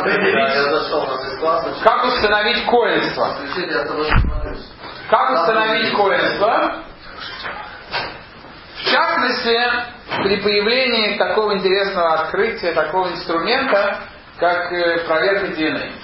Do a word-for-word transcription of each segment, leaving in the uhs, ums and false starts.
Как установить коэнство? Как установить коэнство? В частности, при появлении такого интересного открытия, такого инструмента, как проверка ди эн эй.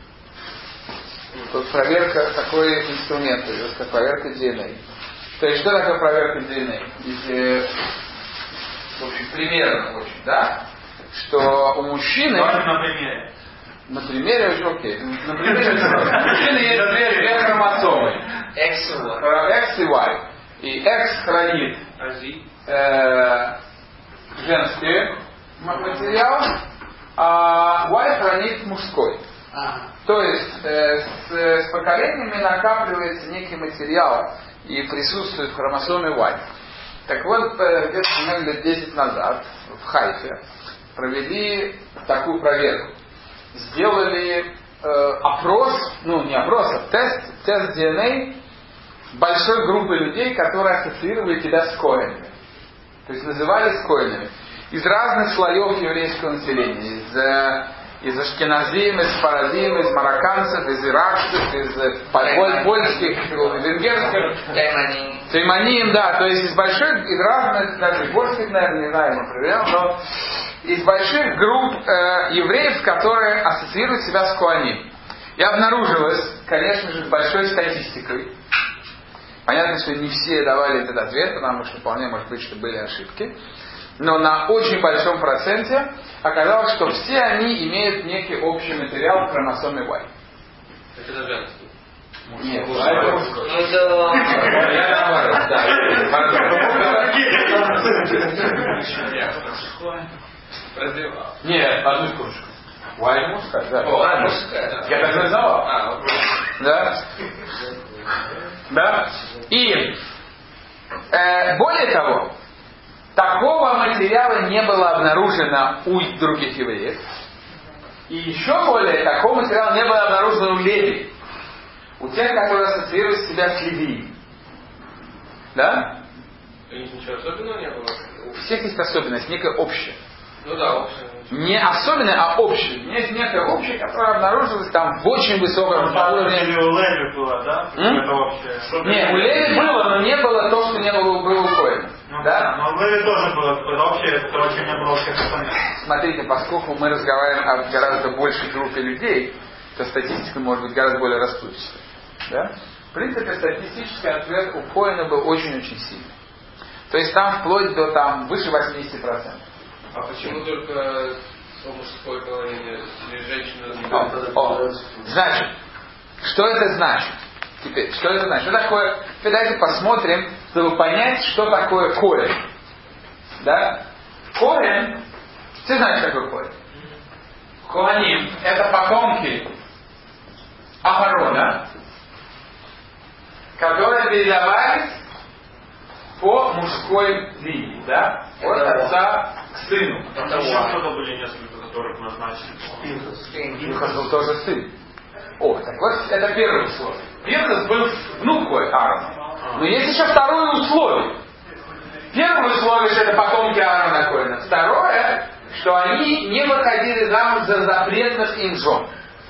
Тут проверка, такой инструмент, как проверка ди эн эй. То есть, что такое проверка ди эн эй? Если, в общем, примерно очень, да? Что у мужчины... Давайте на примере. На примере очень окей. На примере у мужчины есть две, две хромосомы. X и Y. И X хранит э, женский материал, а Y хранит мужской. Ага. То есть э, с, с поколениями накапливается некий материал и присутствует в хромосоме Y. Так вот, э, где-то лет десять назад в Хайфе провели такую проверку. Сделали э, опрос, ну не опрос, а тест, тест ди эн эй большой группы людей, которые ассоциировали тебя с коэнами. То есть назывались коэнами. Из разных слоев еврейского населения. Из, э, из ашкеназим, из фарадим, из марокканцев, из иракцев, из э, поль, польских, венгерских. Тайманим, да. То есть из больших, из разных, даже горских, наверное, не знаю, не проверял, но из больших групп э, евреев, которые ассоциируют себя с коаним. И обнаружилось, конечно же, с большой статистикой. Понятно, что не все давали этот ответ, потому что вполне может быть, что были ошибки. Но на очень большом проценте оказалось, что все они имеют некий общий материал в хромосоме Y. Это женский. Нет, Ну да. Нет, одну секундочку. Y мужская, да. О, мужская. Я так не знал. А, да. Да. И э, более того, такого материала не было обнаружено у других евреев. И еще более, такого материала не было обнаружено у леви. У тех, которые ассоциируют себя с левией. Да? У них ничего особенного не было? У всех есть особенность, некая общая. Ну да, общая. Не особенная, а общая. Есть некая общая, которая обнаружилась там в очень высоком уровне. Или у Леви было, да? Это общее. Нет, у Леви было, но не было то, что не было, было у Коэна. Ну, да? Но у Леви тоже было какое-то общее, которое очень не было всех остальных. Смотрите, поскольку мы разговариваем о гораздо большей группе людей, то статистика может быть гораздо более растущей. Да? В принципе, статистический ответ у Коэна был очень-очень сильный. То есть там вплоть до там, выше восемьдесят процентов. А почему только о мужской половине или женщина? О, о. Значит, что это значит? Теперь, что это значит? Что такое? Теперь давайте посмотрим, чтобы понять, что такое Коэн. Да? Коэн, все знают, что такое Коэн? Коаним — это потомки Аарона, которые передавались по мужской линии, да? От отца к сыну. Там еще кто-то были несколько, которых назначили. Пинхас был тоже сын. О, так вот, это первое условие. Пинхас был внукой Аарона. Но есть еще второе условие. Первое условие, что это потомки Аарона Коэна. Второе, что они не выходили замуж за запретных им жен.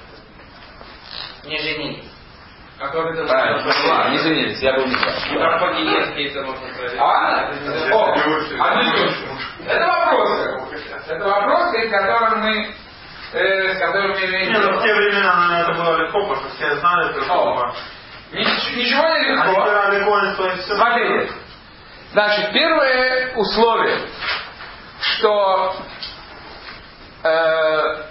Не женились. А как это Правильно, не женились, я был не прав. Как по-генетски это можно сказать? А? О, одну секундочку. Это вопрос. Это вопрос, с которым мы, э, с которым мы имеем Не, ну дело. в те времена, наверное, это было легко, потому что все знали друг друга. Нич- Ничего не Они легко. выбирали коинство и все. Смотрите. Значит, первое условие, что э,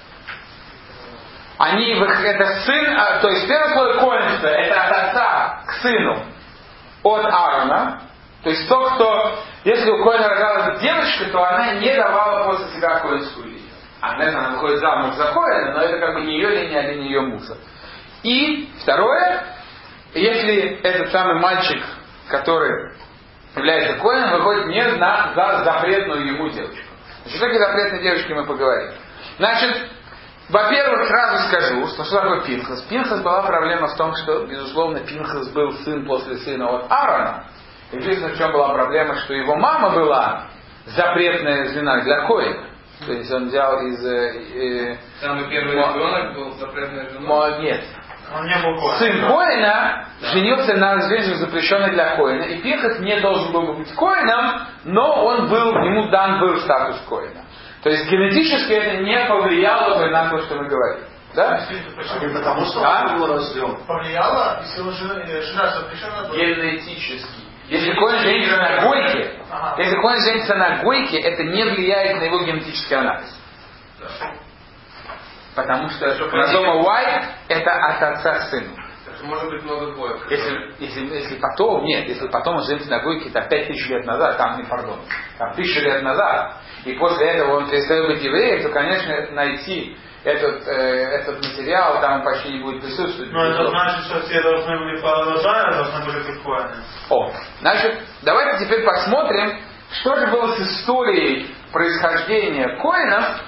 они, это сын, а, то есть первое условие коинства, это от отца к сыну от Аарона. То есть тот, кто, если у Коэна рожалась девочка, то она не давала после себя коинскую линию. А если она выходит замуж за Коэна, но это как бы не ее линия, а линия ее мужа. И второе, если этот самый мальчик, который является Коэном, выходит не на, за запретную ему девочку. Значит, о такой запретной девочке мы поговорим. Значит, во-первых, сразу скажу, что, что такое Пинхас. Пинхас была проблема в том, что, безусловно, Пинхас был сын после сына от Аарона. Единственное, в чем была проблема, что его мама была запретная жена для Коэна. То есть он взял из... Э, Самый первый мо... ребенок был запретной женой. Молодец. Он не был коэн. Сын Коэна да. женился на женщине, запрещенной для Коэна. И Пинхас не должен был быть Коэном, но он был, ему дан был статус Коэна. То есть генетически это не повлияло на то, что мы говорим. Да? Потому что а? он был рожден. Повлияло, если он жена запрещена. Генетически. Если Коэн женится на Гойке, ага. если Коэн женится на Гойке, это не влияет на его генетический анализ. Да. Потому что хромосома Y это от отца к сыну. Может быть много двоек. Если, если, если потом, нет, если потом он женится на Гойке, это пять тысяч лет назад, там не пардон, там тысячу лет назад, и после этого он перестает быть евреем, то, конечно, найти этот, э, этот материал, там он почти не будет присутствовать. Но это значит, что все должны были продолжать, должны были быть коэны. О, значит, давайте теперь посмотрим, что же было с историей происхождения коэнов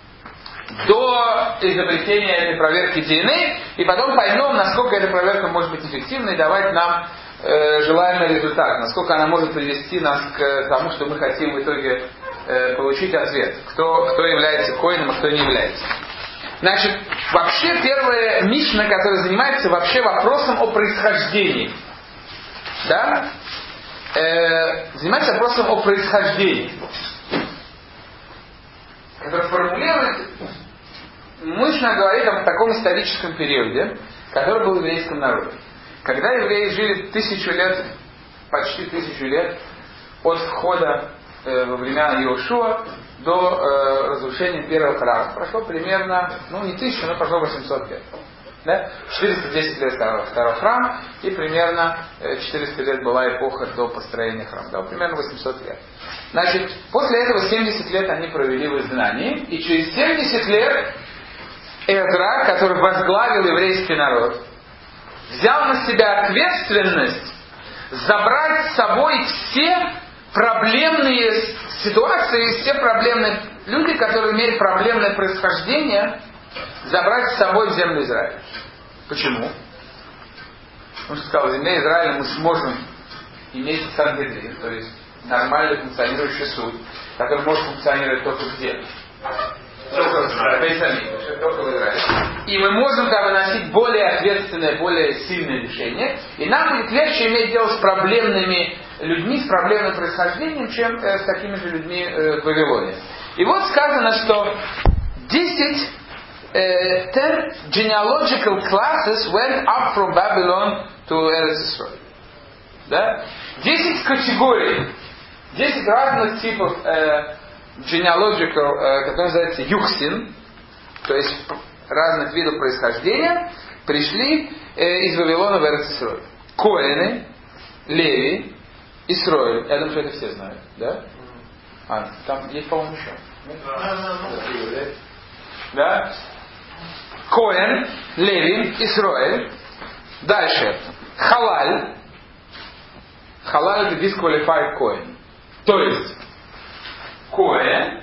до изобретения этой проверки ди эн эй, и потом поймем, насколько эта проверка может быть эффективной и давать нам э, желаемый результат, насколько она может привести нас к тому, что мы хотим в итоге э, получить ответ, кто, кто является коэном, а кто не является. Значит, вообще первая мишна, которая занимается вообще вопросом о происхождении, да, э, занимается вопросом о происхождении, который формулирует, мощно говорит о таком историческом периоде, который был в еврейском народе. Когда евреи жили тысячу лет, почти тысячу лет, от входа э, во времена Иошуа до э, разрушения первого храма. Прошло примерно, ну не тысячу, но прошло восемьсот лет. Да? четыреста десять лет второго, второго храма, и примерно четыреста лет была эпоха до построения храма. Да, примерно восемьсот лет. Значит, после этого семьдесят лет они провели в изгнании, и через семьдесят лет Эзра, который возглавил еврейский народ, взял на себя ответственность забрать с собой все проблемные ситуации, все проблемные люди, которые имеют проблемное происхождение, забрать с собой в землю Израиля. Почему? Он сказал, в земле Израиля мы сможем иметь Сангедрин, то есть нормально функционирующий суд, который может функционировать только где? Только в Израиле. Только в Израиле. И мы можем там выносить более ответственное, более сильное решение. И нам будет легче иметь дело с проблемными людьми, с проблемным происхождением, чем э, с такими же людьми э, в Вавилоне. И вот сказано, что десять Uh, ten genealogical classes went up from Babylon to Eretz Israel. Да? Десять категорий, десять разных типов uh, genealogical, uh, которые называются юхсин, то есть разных видов происхождения, пришли uh, из Вавилона в Эрец Исроэль. Коэны, Леви, Исроэль. Я думаю, что это все знают. Да? А, там есть, по-моему, еще. Да? Да? Коэн, Леви, Исроэль. Дальше. Халаль. Халаль это disqualified коэн. То есть, коэн,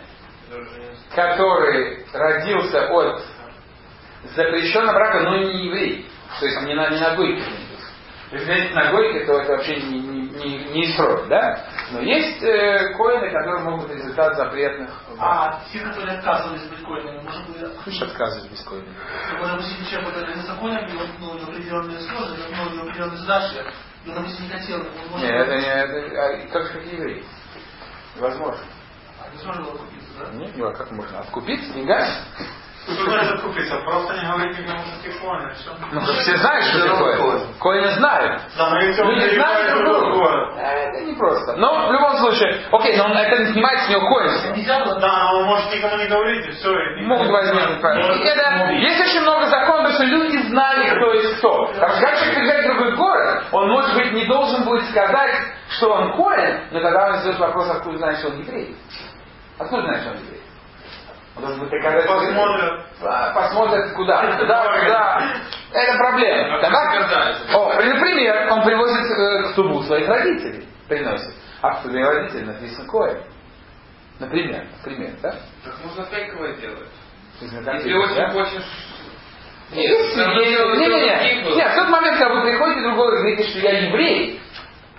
который родился от запрещенного брака, но не еврей. То есть не на, не на гойке. Если есть на гойке, то это вообще не, не, не, не Исроэль, да? Но есть э, коэны, которые могут быть результат запретных. А те, которые отказывались быть коинами, может быть... Слушай, отказывались быть коинами. Ну, допустим, человек, который незаконен, и ну, определенные сложности, ну, определенные задачи, и он, допустим, не хотел... Может... Нет, это не... Это, а, как же как еврей? Невозможно. А не сможет откупиться, да? Нет, ну а как можно? Откупиться деньгами? Что значит откупиться? Просто не говорить никому, что ты коин, все. Ну, как все знают, что такое. Коины знают. Да, но если он люди знают друг друга. Это не просто. Но в любом случае, окей, но он это не снимает с него коинство. Да, но он может никому не говорить, и все. И могут возникнуть проблемы. Есть очень много законов, что люди знали, кто есть кто. Потому что как человек приезжает в другой город, он, может быть, не должен будет сказать, что он коин, но тогда он задает вопрос, откуда знаешь, что он еврей. Откуда знаешь, что он еврей? Он должен быть доказать, посмотрят. Посмотрят куда. Куда, куда. Это проблема. Тогда, о, например, он привозит э, к тубу своих родителей. Приносит. А к тубе родителей написано коин. Например. Например, да? Так можно фейковое делать. Если очень хочешь... Нет, нет, нет, нет. Нет, в тот момент, когда вы приходите, другой говорит, что я еврей.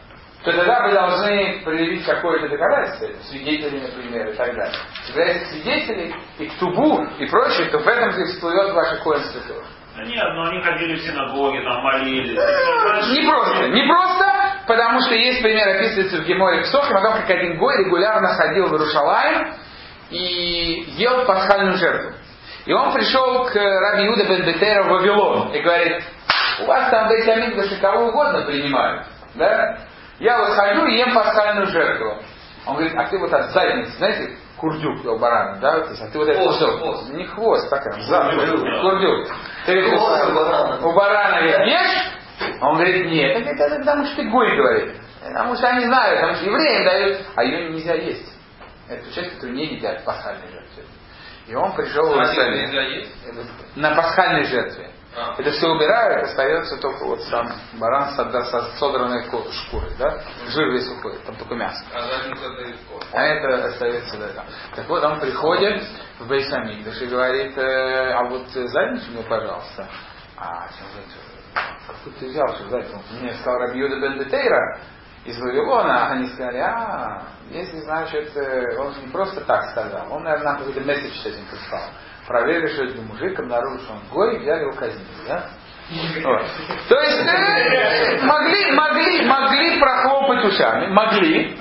то тогда вы должны проявить какое-то доказательство, свидетели, например, и так далее. Когда есть свидетели, и ктубу, и прочее, то в этом всплывет ваше коэнство тоже. Да нет, но они ходили в синагоги, там молились. Не просто, не просто, потому что есть пример, описывается в Геморе в Псохим, о том, как один гой регулярно ходил в Иерушалаим и ел пасхальную жертву. И он пришел к Раби Иуда бен Бетера в Вавилон и говорит: у вас там в Бейт-Микдаше кого угодно принимают, да? Я вот хожу и ем пасхальную жертву. Он говорит: а ты вот от задницы, знаете, курдюк у барана, да? Вот, а ты вот хвост, это хвост. Не хвост, так зад, курдюк. Ты говорит, у барана говорит, ешь? Он говорит: нет. Это, это потому что ты гой, говорит. Потому что они знают, потому что евреям дают, а ее нельзя есть. Это часть, которую не едят в пасхальной жертве. И он пришел в Иерусалим на пасхальной жертве. А. Это все убирают, остается только вот сам баран с, с содранной шкурой, да? Жир весь уходит, там только мясо. А, а это остается, да, там. Так вот, он приходит в Бейт-Микдаш и говорит: э, а вот задницу мне, пожалуйста. А, откуда ты взял, что задницу? Мне сказал Раби Иуда бен Бетера из Вавилона. Они сказали: а, если, значит, он же не просто так сказал, он, наверное, какой-то месседж с этим прислал. Проверили, что это мужик, обнаружили, что он гой, взяли его казнили, да? Вот. То есть э, могли, могли, могли прохлопать ушами, могли,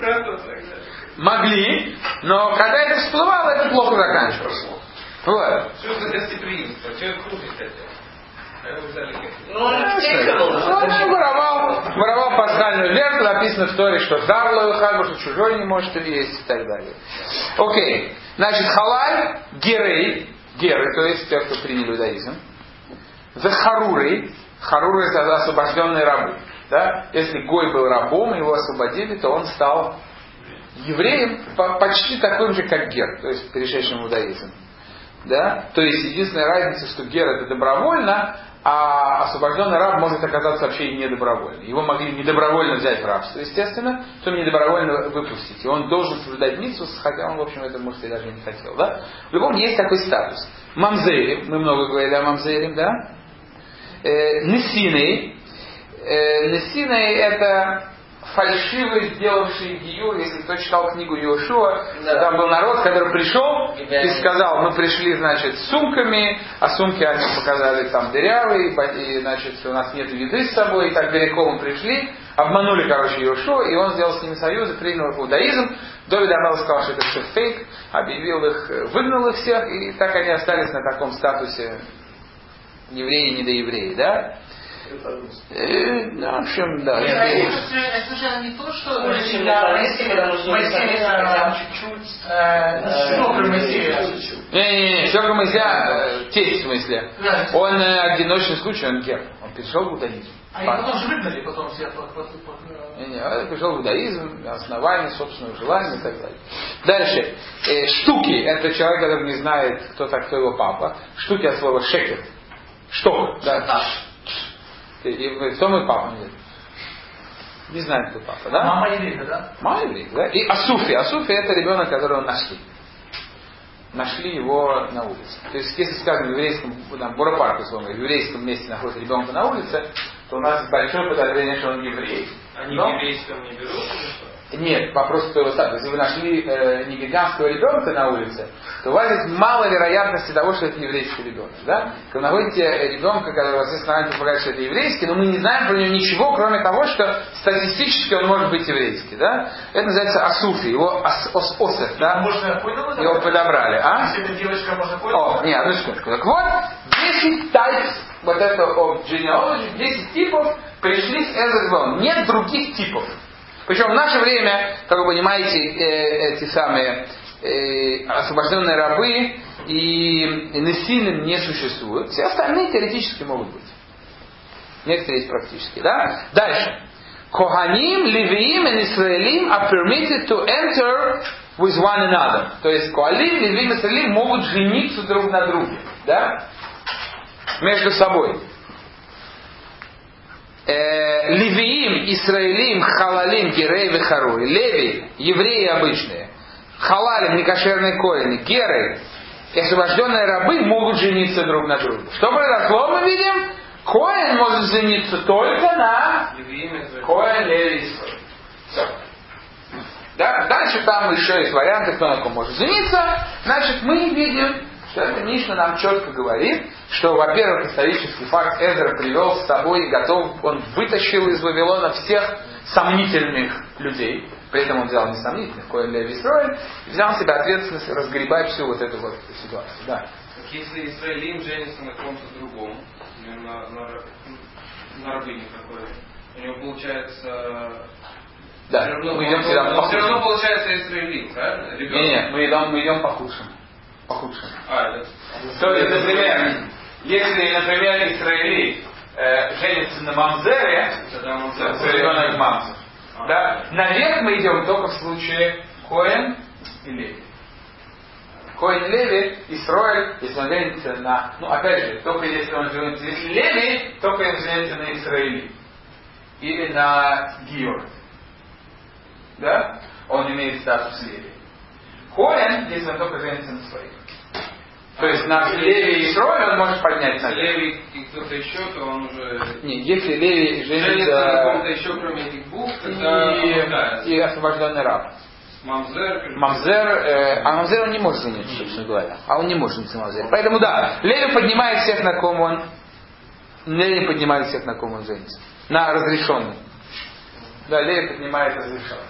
могли, но когда это всплывало, это плохо заканчивалось. Вот. Что это гостеприимство? Человек хуже хотел. Ну, он не воровал, воровал пасхальную жертву, написано в Торе, что дар лоихагу, что чужой не может есть и так далее. Окей. Значит, халаль, герей, геры, то есть те, кто принял иудаизм. The харуры, харуры это освобожденные рабы. Да? Если гой был рабом, его освободили, то он стал евреем, почти таким же, как гер, то есть перешедшим в иудаизм. Да? То есть единственная разница, что гер это добровольно, а освобожденный раб может оказаться вообще и недобровольно. Его могли недобровольно взять в рабство, естественно, потом недобровольно выпустить. И он должен соблюдать мицвус, хотя он, в общем, это, может, и даже не хотел. Да? В любом есть такой статус. Мамзейрим, мы много говорили о мамзейрим, да? Э, Несиней. Э, Несиней это фальшивый, сделавший гиюр. Если кто читал книгу Йошуа, да. Там был народ, который пришел и сказал: мы пришли, значит, с сумками, а сумки они показали там дырявые, и, значит, у нас нет еды с собой, и так далеко мы пришли, обманули, короче, Йошуа, и он сделал с ними союз и принял их в иудаизм. Довид Амел сказал, что это все фейк, объявил их, выгнал их всех, и так они остались на таком статусе евреи, недоевреи, да? Э, в общем, да. Это случайно не то, что Моисея чуть-чуть Сёкра Моисея. Не-не-не, Сёкра Моисея, тесть в смысле. Он одиночный случай, он гер. Он пришел в иудаизм. А их потом же выгнали, потом все под... Не-не, он пришел в иудаизм, основание собственного желания и так далее. Дальше. Э, штуки. Это человек, который не знает, кто так, кто его папа. Штуки от слова шекер. Шток. Да. И кто мой папа? Нет. Не знает, кто папа, да? Мама еврейка, да? Мама еврейка, да? И Асуфи. Асуфи это ребенок, которого нашли. Нашли его на улице. То есть, если, скажем, в еврейском, там, Буропарк, условно, в еврейском месте находится ребенка на улице, то у нас большое подозрение, что он еврей. Они Но... в еврейском не берут? Нет, вопрос стоит так. Если вы нашли э, негритянского ребенка на улице, то у вас есть мало вероятности того, что это еврейский ребенок. Да? Когда вы находите ребенка, который вас основательно предполагает, что это еврейский, но мы не знаем про него ничего, кроме того, что статистически он может быть еврейский. Да? Это называется асуфи, его ос, ос, осет, да? Можно понял, его подобрали. А? Если это девочка, можно понял? О, нет, одну секундочку. Так вот, десять types вот этого of genealogy, десять типов пришли с Эзерзвон. Нет других типов. Причем в наше время, как вы понимаете, э, эти самые э, освобожденные рабы и несильным не существуют. Все остальные теоретически могут быть. Некоторые есть практически. Да? Дальше. Коханим, Левиим и Исраэлим are permitted to enter with one another. То есть Коалим, Левиим и Исраэлим могут жениться друг на друге. Да? Между собой. Левиим, Исраэлим, Халалим, Герей, Вехаруи. Леви, евреи обычные. Халалим, некошерные коины. Геры и освобожденные рабы могут жениться друг на друге. Что произошло, мы видим? Коин может жениться только на Коин, Леви, Исраэль. Все. Да? Дальше там еще есть варианты, кто на ком может жениться. Значит, мы видим, что эта Мишна нам четко говорит, что, во-первых, исторический факт Эзра привел с собой и готов, он вытащил из Вавилона всех сомнительных людей. При этом он взял не сомнительных, Коэн Леви Исроэль, и взял на себя ответственность разгребать всю вот эту вот ситуацию. Да. Так если Исраилим женится на ком-то другом, на, на, на рабыне какой-то, у него получается... Да, все равно, мы идем всегда по все равно худшему. получается Исраилим, правильно? Нет, нет, мы идем, мы идем по худшему. По худшему. А, это... То есть, например, если, например, Исраилит э, женится на мамзере, Тогда Мамзер. ребенок мамзер, А. да, наверх мы идем только в случае Коэн и Леви. Коэн и Леви, Исроэль, если он женится на... Ну, опять же, только если он женится... Если Леви, только если женится на Исраиле. Или на Гиор. Да? Он имеет статус Леви. Коэн, если он только женится на своих. То есть на Леви и Исроэль он может поднять на Леви и кто-то еще, то он уже... Нет, если Леви Женится на ком-то женится еще, кроме этих двух, тогда помогает. и, и освобожденный раб. Мамзер... Мамзер, э, а Мамзер он не может жениться, собственно говоря. А он не может жениться на Мамзере. Поэтому да, Леви поднимает всех, на ком он... Леви поднимает всех, на ком он женится. На разрешенный. Да, Леви поднимает разрешенных.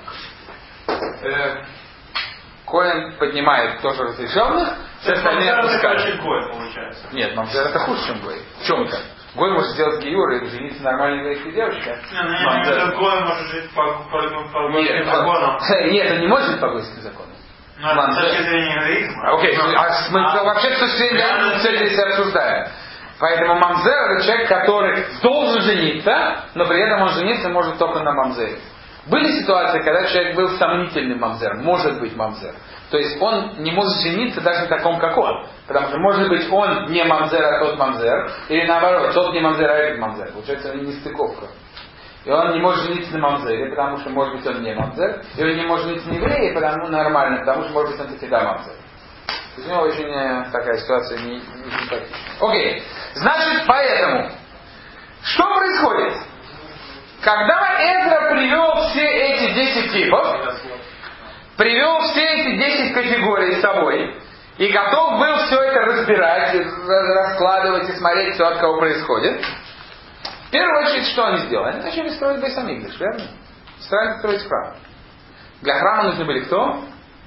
Э, Коэн поднимает тоже разрешенных. Все остальные отпускают. получается. Нет, Мамзер это хуже, чем Гой. В чем-то. Гой может сделать гиюр и жениться нормальной еврейской девочке. Не, ну я имею в виду, Гой может жить по гойским законам. Нет, он не может жить по гойским законам. Ну, это с точки зрения иудаизма. Окей, а мы вообще с точки зрения цели здесь обсуждаем. Поэтому Мамзер это человек, который должен жениться, но при этом он жениться может только на Мамзере. Были ситуации, когда человек был сомнительным мамзером, может быть мамзер. То есть он не может жениться даже на таком, как он. Потому что может быть он не мамзер, а тот мамзер. Или наоборот, тот не мамзер, а этот мамзер. Получается нестыковка. И он не может жениться на мамзере, потому что может быть он не мамзер. И он не может жениться на еврее, потому что нормально, потому что может быть он таки да мамзер. То есть у него очень такая ситуация не, не симпатичная. Окей. Значит, поэтому, что происходит? Когда Эзра привел все эти десять типов, привел все эти десять категорий с собой, и готов был все это разбирать, раскладывать и смотреть, все от кого происходит, в первую очередь, что они сделали? Они начали строить Бейс Амикдаш, верно? Строить, строить храм. Для храма нужны были кто?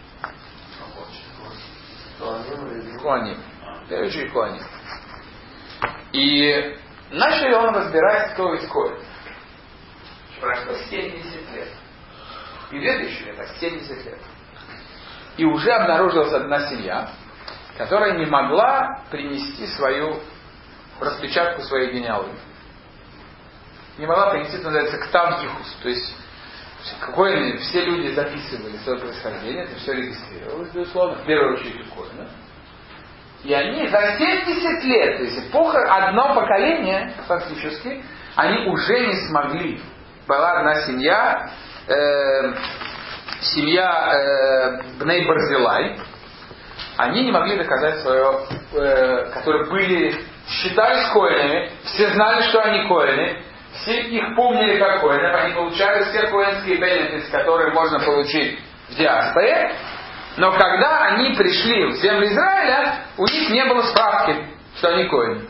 Коаним. В первую очередь Коаним. И начали он разбирать, кто из Коэн. Прошло семьдесят лет. И две тысячи лет, а семьдесят лет. И уже обнаружилась одна семья, которая не могла принести свою распечатку своей генеалогии. Не могла принести, это называется, ктав гихус. То есть, какое, все люди записывали свое происхождение, это все регистрировалось, безусловно, в первую очередь у Коэна. И они за семьдесят лет, то есть эпоха, одно поколение, фактически, они уже не смогли. Была одна семья, э, семья э, Бней Барзилай, они не могли доказать свое, э, которые были, считались коэнами, все знали, что они коэны, все их помнили как коэнов, они получали все коэнские бенефиты, которые можно получить в диаспоре, но когда они пришли в землю Израиля, у них не было справки, что они коэны.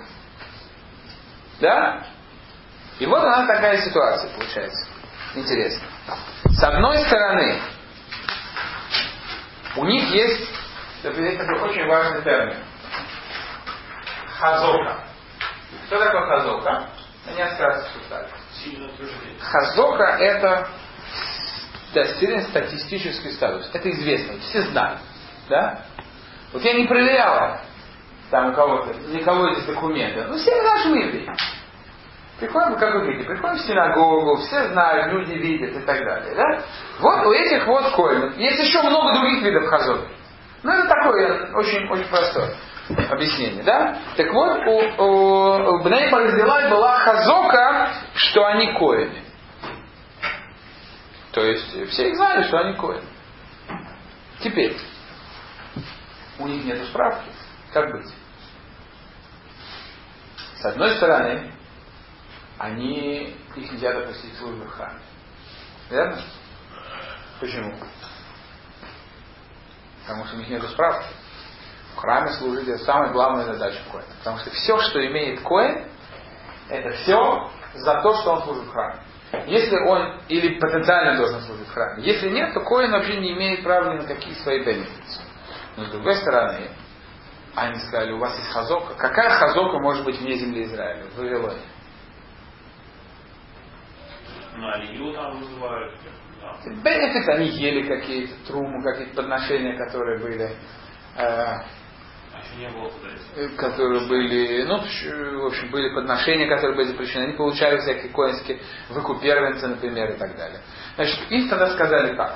Да? И вот у нас такая ситуация получается. Интересно. С одной стороны, у них есть, это такой очень важный термин. Хазока. Что такое хазока? Я несколько раз обсуждали. Хазока это да, сильный статистический статус. Это известно. Все знают. Да? Вот я не проверяла там у кого-то, никого из документов. Ну все в нашем мире. Приходим, как вы видите, приходим в синагогу, все знают, люди видят и так далее. Да? Вот у этих вот коинов. Есть еще много других видов хазоки. Ну это такое очень, очень простое объяснение. Да? Так вот, у, у Бней Барзилай была хазока, что они коины. То есть все их знали, что они коины. Теперь, у них нет справки. Как быть? С одной стороны, они, их нельзя допустить в службу в храме. Верно? Почему? Потому что у них нет справки. В храме служить это самая главная задача коэна. Потому что все, что имеет коэн, это все за то, что он служит в храме. Если он или потенциально должен служить в храме. Если нет, то коэн вообще не имеет права ни на какие свои бенефиты. Но с другой стороны, они сказали, у вас есть хазока. Какая хазока может быть вне земли Израиля? В Вавилоне. На Алию там вызывают. Бенефит, они ели какие-то трумы, какие-то подношения, которые были, э, не было которые были, ну, в общем, были подношения, которые были запрещены. Они получали всякие коинские выкуп первенца, например, и так далее. Значит, им тогда сказали так.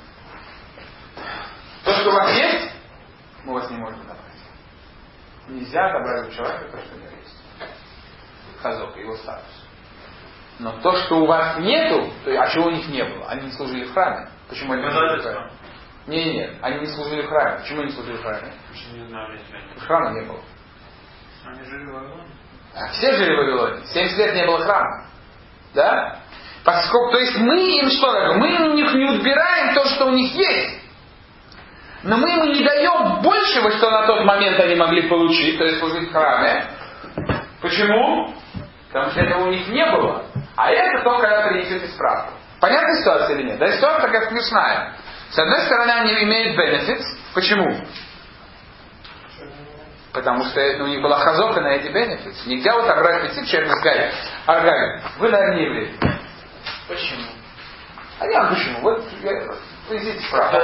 То, что у вас есть, мы вас не можем забрать. Нельзя отобрать у человека то, что у него есть. Хазок, его статус. Но то, что у вас нету, то, а чего у них не было? Они не служили в храме. Почему они не служили в храме? Нет, нет, они не служили в храме. Почему они не служили в храме? Не знаю, если храма не было. Они жили в Вавилоне? А все жили в Вавилоне. семьдесят лет не было храма. Да? Поскольку, то есть мы им что такое? Мы у них не отбираем то, что у них есть. Но мы им не даем большего, что на тот момент они могли получить, то есть служить в храме. Почему? Потому что этого у них не было. А это только когда принесете справку. Понятная ситуация или нет? Да, ситуация такая смешная. С одной стороны, они имеют benefits. Почему? Потому что у них была хазока на эти benefits. Нельзя вот обрать прийти к человеку и сказать, Аргай, вы, наверное, не еврей. Почему? А я почему? Вот принесите справку.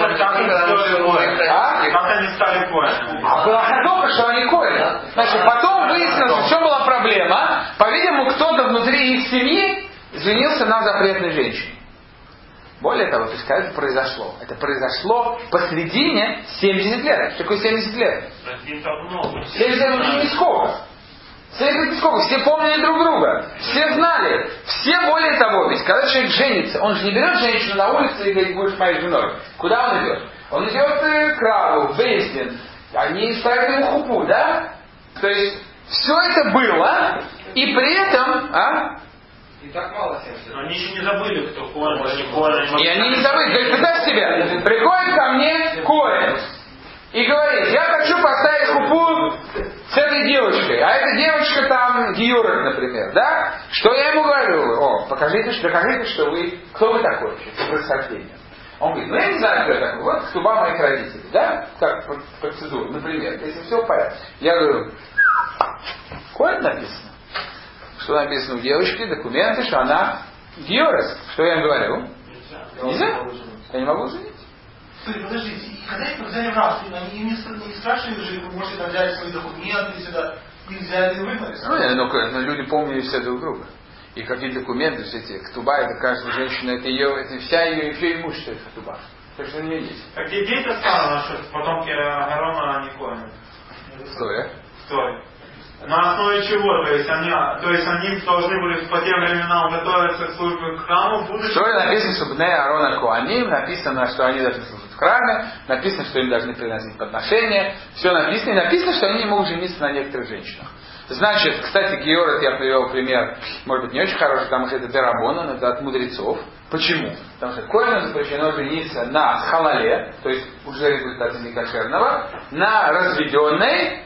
Как они стали коинами? А была хазока, что они коины. Значит, потом выяснилось, в чем была проблема. По-видимому, кто-то внутри их семьи женился на запретной женщине. Более того, то есть, когда это произошло? Это произошло посредине семьдесят лет. Что такое семьдесят лет? семьдесят лет уже нисколько. семьдесят лет нисколько. Все помнили друг друга. Все знали. Все, более того, ведь когда человек женится, он же не берет женщину на улице и говорит, будешь моей женой. Куда он идет? Он идет к Раву, в Бейсдин. Они ставят ему хупу, да? То есть, все это было, и при этом, а? И так мало семьдесят. Но они еще не забыли, кто коин, кто не коин. И они не забыли. То есть, представь себе, приходит ко мне коин и говорит, я хочу поставить хупу с этой девочкой. А эта девочка там гиюрок, например, да? Что я ему говорю? О, покажите, что, докажите, что вы, кто вы такой вообще, по происхождению. Он говорит, ну я не знаю, кто я такой. Вот хтуба моих родителей, да? Как процедура, например. Если все в порядке. Я говорю, коин написано. Что написано у девочки, документы, что она гиорес. Что я им говорю? Нельзя. Я не могу женить. Подождите, и когда их взяли в рабство, они им не спрашивали же, вы можете взять свои документы сюда, нельзя ли выгнали? Ну, но, но люди помнили все друг друга. И какие документы, все эти хтуба, это каждая женщина, это ее, это вся ее, все имущество, это хтуба. То, что у нее есть. А где дети стало, что потомки Аарона, а не коины? История. История. На основе чего? То есть они, то есть они должны были по тем временам готовиться к службе к храму в будущем? Что написано, что Бней Аарона Коаним, написано, что они должны служить в храме, написано, что им должны приносить подношения, все написано, и написано, что они не могут жениться на некоторых женщинах. Значит, кстати, Георг, я привел пример, может быть, не очень хороший, потому что это Дарабонан, это от мудрецов. Почему? Потому что коину запрещено жениться на халале, то есть уже результаты некошерного, на разведенной,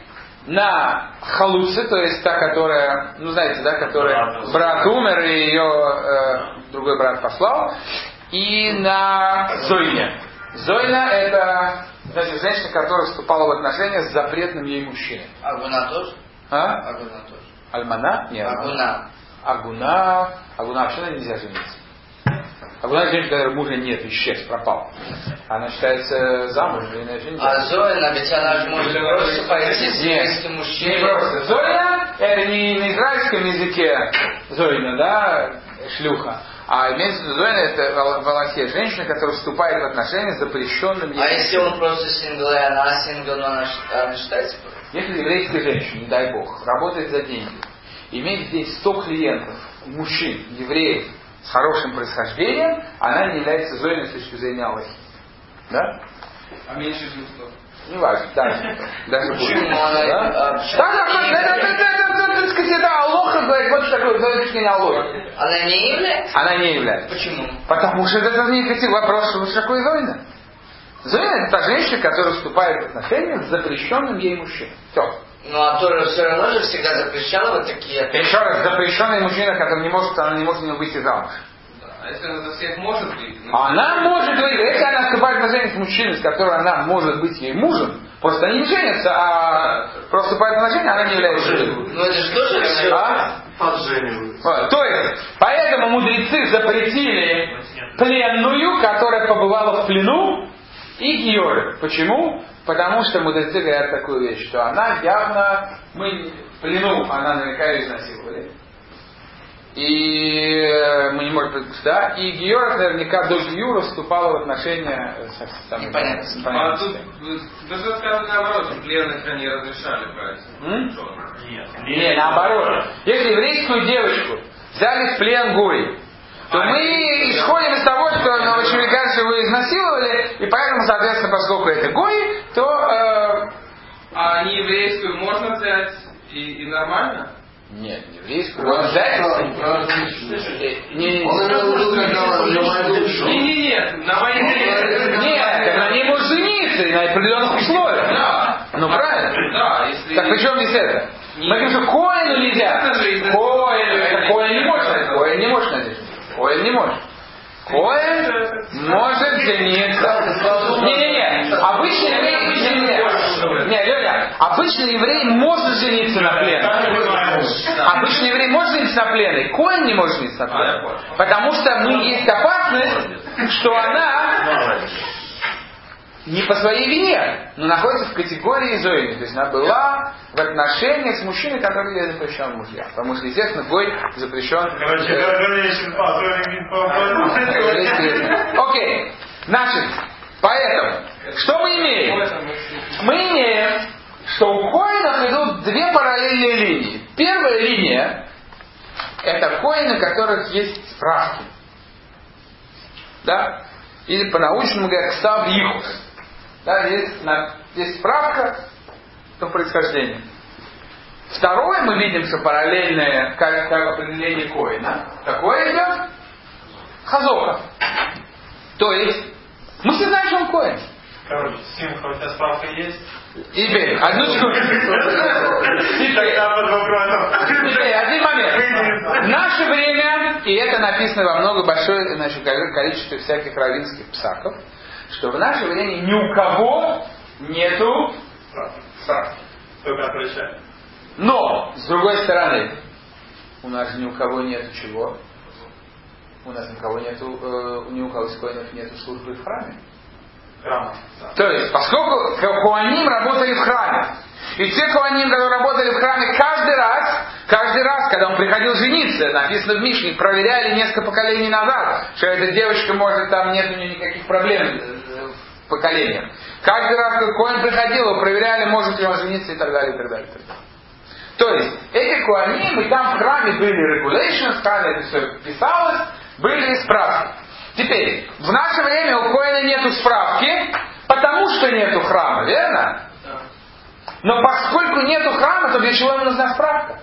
на халуце, то есть та, которая, ну знаете, да, которая брат умер и ее э, другой брат послал, и на Зойне. Зойна это, значит, женщина, которая вступала в отношения с запретным ей мужчиной. Агуна тоже? А? Агуна тоже. Альмана? Нет. Агуна. Агуна. Агуна вообще нельзя жениться. Агуна женщина, которая мужа нет, исчез, пропал. Она считается замужем, или иначе нельзя. А Зоина, ведь она же может просто пойти с еврейским Не мужчиной. просто. Зоина, это не на израильском языке Зоина, да, шлюха. А имеется в виду Зоина, это в Аллахе женщина, которая вступает в отношения с запрещенным А если он просто сингл, и она сингл, но она, она считается? Если еврейская женщина, не дай бог, работает за деньги, имеет здесь сто клиентов, мужчин, евреев, с хорошим происхождением, она не является Зоиной с точки зрения Аллахи. Да? А меньше жильцов? Не важно, даже, даже Почему будет. она... Да? а, Да, да, да, да, да, да, да, да, так сказать, это Алоха говорит, вот что такое, генеалогии. Она не является? Она не является. Почему? Потому что это не хотел вопрос, что такое зоина. Зоина это та женщина, которая вступает в отношения с запрещенным ей мужчиной. Все. Ну а Тора все равно же всегда запрещала вот такие... Еще раз, запрещенный мужчина, который не может, она не может не выйти замуж. А если она за всех может быть? Ну, Она может быть, если она вступает в отношения с мужчиной, с которым она может быть ей мужем, просто они не женятся, а просто вступает в отношения, она не является женой. Ну это же тоже все... А? Поджениваются. То есть, поэтому мудрецы запретили пленную, которая побывала в плену, и гиоры. Почему? Потому что мудрецы говорят такую вещь, что она явно, мы в плену, она наверняка ее изнасиловали. И мы не можем предположить, да, и Георг наверняка до Гиура вступала в отношения с самим. А тут даже скажут наоборот, что пленных они разрешали брать. Нет. Не, наоборот. Если еврейскую девочку взяли в плен Гуи, то мы исходим из того, что новочериканцев вы изнасиловали, и поэтому, соответственно, поскольку это Гуи, то... Э... А не еврейскую можно взять и, и нормально? Нет, еврейскую можно взять. Не-не-не, на войне. Нет, так на ней может жениться и на определенных условиях. Да. Ну правильно? Да, если... Так при чем здесь это? Мы говорим, что Коэну нельзя. Коэн, это Коэн не может. Коэн не может надеть. Коэн не может. Коэн может жениться. Не-не-не. Обычный еврей... Не-не-не. Не, Леня. Обычный еврей может жениться на пленной. Обычный еврей может жениться на пленной. Коэн не может жениться на пленной. Потому что мы есть опасность, что она не по своей вине, но находится в категории зоины. То есть она была в отношениях с мужчиной, который ей запрещен мужья. Потому что, естественно, Гой запрещен... Окей. Значит, поэтому, что мы имеем? Мы имеем, что у коинов идут две параллельные линии. Первая линия — это коины, у которых есть справки. Да? Или по-научному говорят «ксав ихус». Да, есть, на, есть справка о происхождении. Второе, мы видим, что параллельное, как, как определение коина. Какое идет? Хазока. То есть, мы все знаем, что он коин. Короче, Симха, у тебя справка есть? Теперь, одну секунду. Тогда под вопросом. Теперь, один момент. В наше время, и это написано во много большое значит, количестве всяких раввинских псаков, что в наше время ни у кого нету справки. Только отвечает. Но, с другой стороны, у нас же ни у кого нету чего? У нас ни у кого нету, э, ни у кого из коинов нету службы в храме. Храма. Да. То есть, поскольку коаним работали в храме, и те коаним, которые работали в храме каждый раз, каждый раз, когда он приходил жениться, написано в Мишне, проверяли несколько поколений назад, что эта девочка может, там нет у нее никаких проблем в поколениях. Каждый раз, когда коэн приходил, его проверяли, может ли он жениться и так далее, и так далее, и так далее. То есть, эти коаним, и там в храме были regulations, в храме это все писалось, были справки. Теперь, в наше время у коэна нету справки, потому что нету храма, верно? Но поскольку нету храма, то для чего ему нужна справка?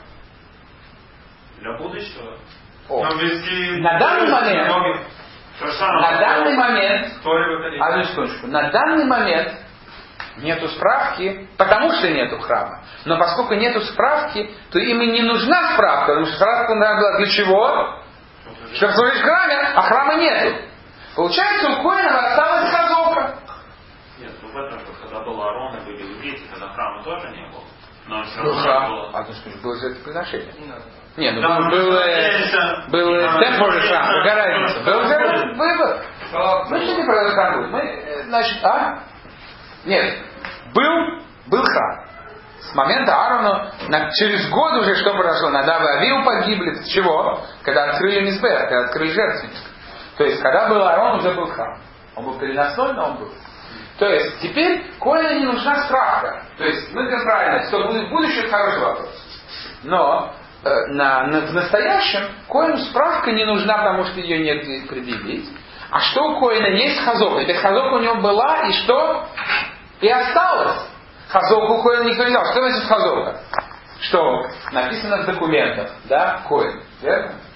Для будущего. О. Но вести... На данный момент, на данный момент, одну секундочку, на данный момент нету справки, потому что нету храма. Но поскольку нету справки, то им и не нужна справка, потому что справка надо для чего? Чтобы служить в храме, а храма нету. Получается, у коинов осталась хазока. Нет, ну в этом, когда был Аарон и были евреи, когда храма тоже не было. Но все Ну, равно храм. было. А, ну что, было жертвоприношение. Не, Не, ну Там был, был, надеемся. был Да, темпорный да, храм, да, какая да, разница? да, Был да, же выбор. да. Мы что не про этот храм будет? Мы, э, значит, а? Нет, был, был храм. С момента Аарона, на, через год уже что произошло? Надав и Авиу погибли. С чего? Когда открыли Мизбех, когда открыли жертвенник. То есть, когда был Аарон, уже был храм. Он был переносной, но он был. То есть, теперь коину не нужна справка. То есть, мы говорим правильно, что будет в будущем, хороший вопрос. Но э, на, на, в настоящем коину справка не нужна, потому что ее нет предъявить. А что у коина есть хазока? Эта хазока у него была, и что? И осталось. Хазоку у коина никто не знал. Что значит хазока? Что написано в документах, да, коин, верно?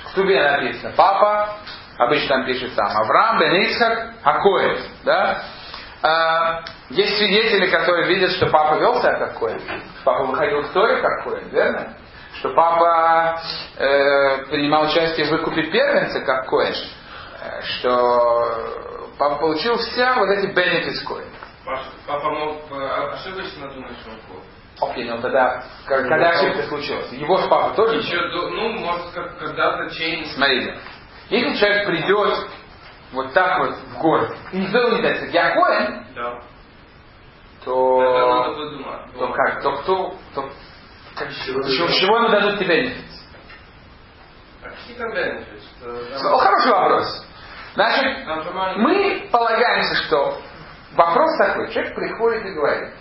В Тубе написано папа, обычно там пишет сам Авраам бен Ицхак ха-Коэн. Да? А, есть свидетели, которые видят, что папа вел себя как Коэн. Папа выходил в Торе как Коэн, верно? Что папа э, принимал участие в выкупе первенца как Коэн. Э, что папа получил все вот эти benefits Коэн. Папа мог ошибочно думать, что он Коэн. Окей, ну тогда, когда ошибка случилась, его с папой тоже? Еще, ну, может, как, когда-то чейн... Смотрите, если человек придет вот так вот в город и никто ему не даст, я Коэн, да. то... Это надо подумать. То как? То кто... То, как, чего, чего ему дадут тебе benefits? А какие там benefits? Ну, хороший вопрос. Значит, мы полагаемся, что вопрос такой. Человек приходит и говорит,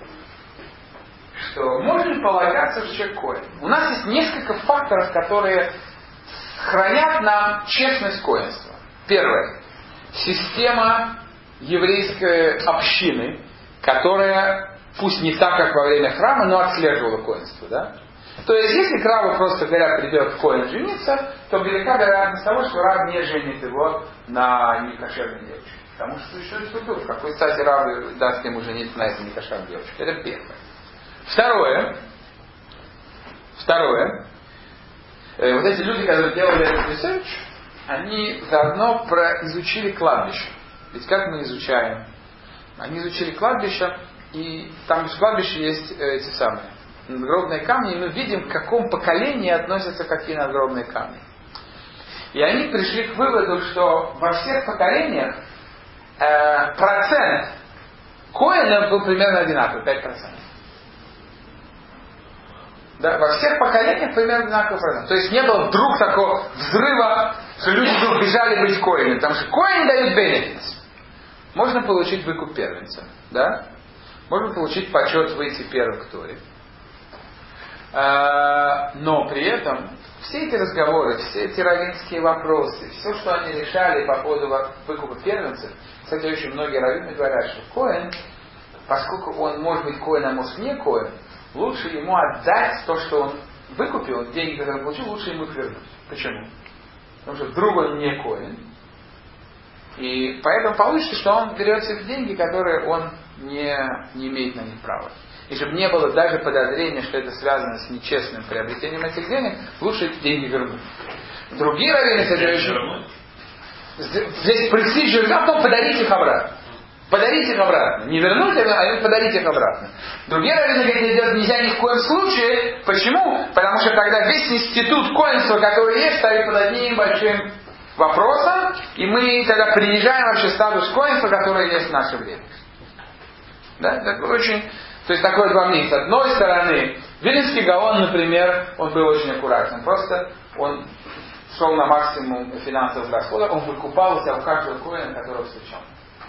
что можно ли полагаться, что человек Коэн? У нас есть несколько факторов, которые хранят нам честность коэнства. Первое. Система еврейской общины, которая, пусть не так, как во время храма, но отслеживала коэнство. Да? То есть, если к рабу, просто говоря, придет Коэн жениться, то велика вероятность того, что раб не женит его на некошерной девочке. Потому что существует структура. В какой стати раб даст ему жениться на этой некошерной девочке? Это первое. Второе. Второе. Э, вот эти люди, которые делали этот research, они заодно изучили кладбище. Ведь как мы изучаем? Они изучили кладбище, и там в кладбище есть э, эти самые надгробные камни, и мы видим, к какому поколению относятся какие надгробные камни. И они пришли к выводу, что во всех поколениях э, процент коэнов был примерно одинаковый, пять процентов. Да, во всех поколениях примерно одинаковый процент. То есть не было вдруг такого взрыва, что люди вдруг бежали быть коэнами, потому что коэны дают benefits. Можно получить выкуп первенца, да? Можно получить почет выйти первым в Торе. Но при этом все эти разговоры, все эти раввинские вопросы, все, что они решали по поводу выкупа первенцев, кстати, очень многие раввины говорят, что коэн, поскольку он может быть коэн, а может не коэн, лучше ему отдать то, что он выкупил, деньги, которые он получил, лучше ему их вернуть. Почему? Потому что вдруг он не коэн, и поэтому получится, что он берет себе деньги, которые он не, не имеет на них права. И чтобы не было даже подозрения, что это связано с нечестным приобретением этих денег, лучше эти деньги вернуть. Другие раввины содержат... Здесь престиж, а потом подарить их обратно. Подарить их обратно. Не вернуть, а подарить их обратно. Другие раввины говорят, это делать нельзя ни в коем случае. Почему? Потому что тогда весь институт коэнства, который есть, стоит под одним большим вопросом, и мы тогда принижаем вообще статус коэнства, который есть в наше время. Да? Так очень... То есть такое два мнения. С одной стороны, Вилинский Гаон, например, он был очень аккуратен. Просто он шел на максимум финансовых расходов, он выкупал у себя у каждого коэна, которого встречал.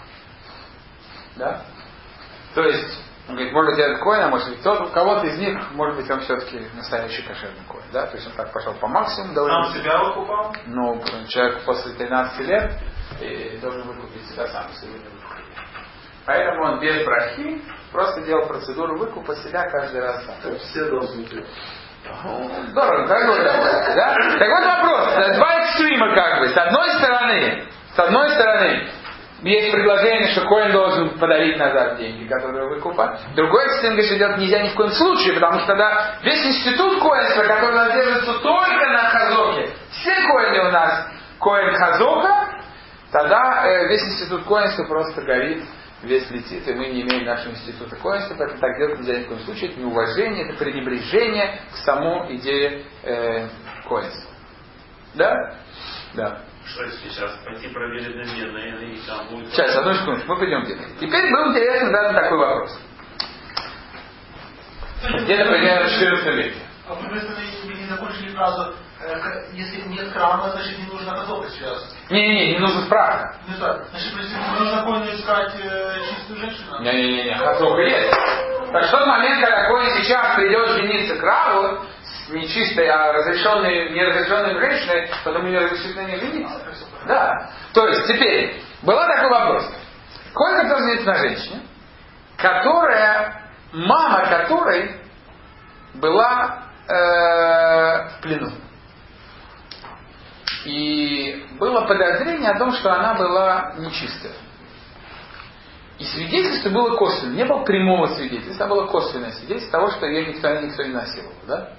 Да? То есть, он говорит, может быть, этот коэн, а может быть, тот, у кого-то из них, может быть, он все-таки настоящий кошерный коэн. Да? То есть он так пошел по максимуму. Довольно... Сам себя выкупал? Ну, человек после тринадцати лет и должен выкупить себя сам, сегодня выкупить. Поэтому он без брахи просто делал процедуру выкупа себя каждый раз сам. Все должны быть. Здорово, дорогой такой, да? Так вот вопрос, два экстрима как бы. С одной стороны, с одной стороны, есть предложение, что коэн должен подарить назад деньги, которые выкупа. Другой экстрим говорит, что делать нельзя ни в коем случае, потому что тогда весь институт коэнства, который надержится только на хазоке, все коэны у нас коэн хазока, тогда э, весь институт коэнства просто горит, весь летит, и мы не имеем нашего института коэнства, поэтому так делать нельзя ни в коем случае, это неуважение, это пренебрежение к самой идее э, коэнства. Да? Да. Что если сейчас пойти проверить на медные и там будет... Сейчас, одну секундочку, мы пойдем где-то. Теперь был интересен задан такой вопрос. Где-то примерно в четырнадцатом веке. А вы просто не закончили фразу, если нет храма, значит не нужно хазока сейчас. Не-не-не, не нужна справка. Не так. Значит, если нужно коину искать э, чистую женщину? Не-не-не, хазока есть. Так что в тот момент, когда коин сейчас придет жениться к раву, нечистой, а разрешенной, неразрешенной женщиной, потом не разрешит на ней жениться. Да. То есть, теперь, был такой вопрос. Коин хотел жениться на женщине, которая, мама которой была э, в плену. было подозрение о том, что она была нечистая. И свидетельство было косвенное. Не было прямого свидетельства, а было косвенное свидетельство того, что ее никто, никто не насиловал. Да?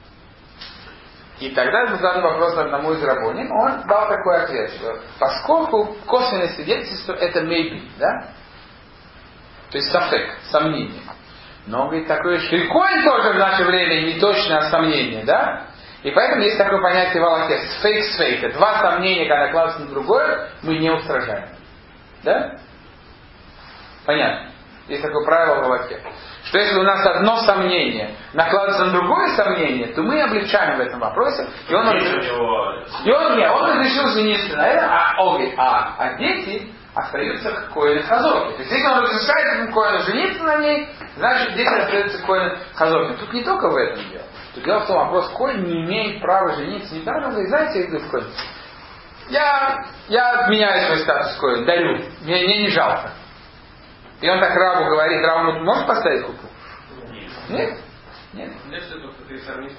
И тогда задал вопрос одному из рабоним, он дал такой ответ, что поскольку косвенное свидетельство это maybe, да? То есть сафек, сомнение. Но он говорит такое, что и коин тоже в наше время не точное сомнение, да? И поэтому есть такое понятие в Аллахе, фейк с фейка. Два сомнения, когда накладываются на другое, мы не устражаем. Да? Понятно? Есть такое правило в Аллахе. Что если у нас одно сомнение накладывается на другое сомнение, то мы облегчаем в этом вопросе. И он, и он, нет, он разрешил жениться на это, а, он говорит, а, а дети остаются к коину хазоке. То есть если он разрешает этому коину жениться на ней, значит дети остаются к коину хазоке. Тут не только в этом дело. Тут дело в том, вопрос, коин не имеет права жениться. Недавно, вы знаете, я говорю, коин, я, я отменяю свой статус коин, дарю, мне, мне не жалко. И он так рабу говорит, рабу может поставить хупу? Нет? Нет? Нет, что только ты сармисту.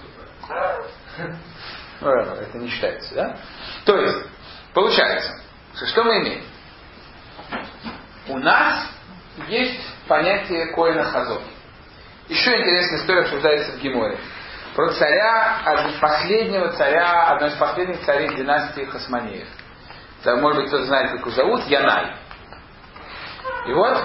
Это не считается, да? То есть, получается, что, что мы имеем? У нас есть понятие коина хазоки. Еще интересная история обсуждается в Геморе. Про царя, последнего царя, одного из последних царей династии Хасмонеев. Да, может быть, кто-то знает, как его зовут, Янай. И вот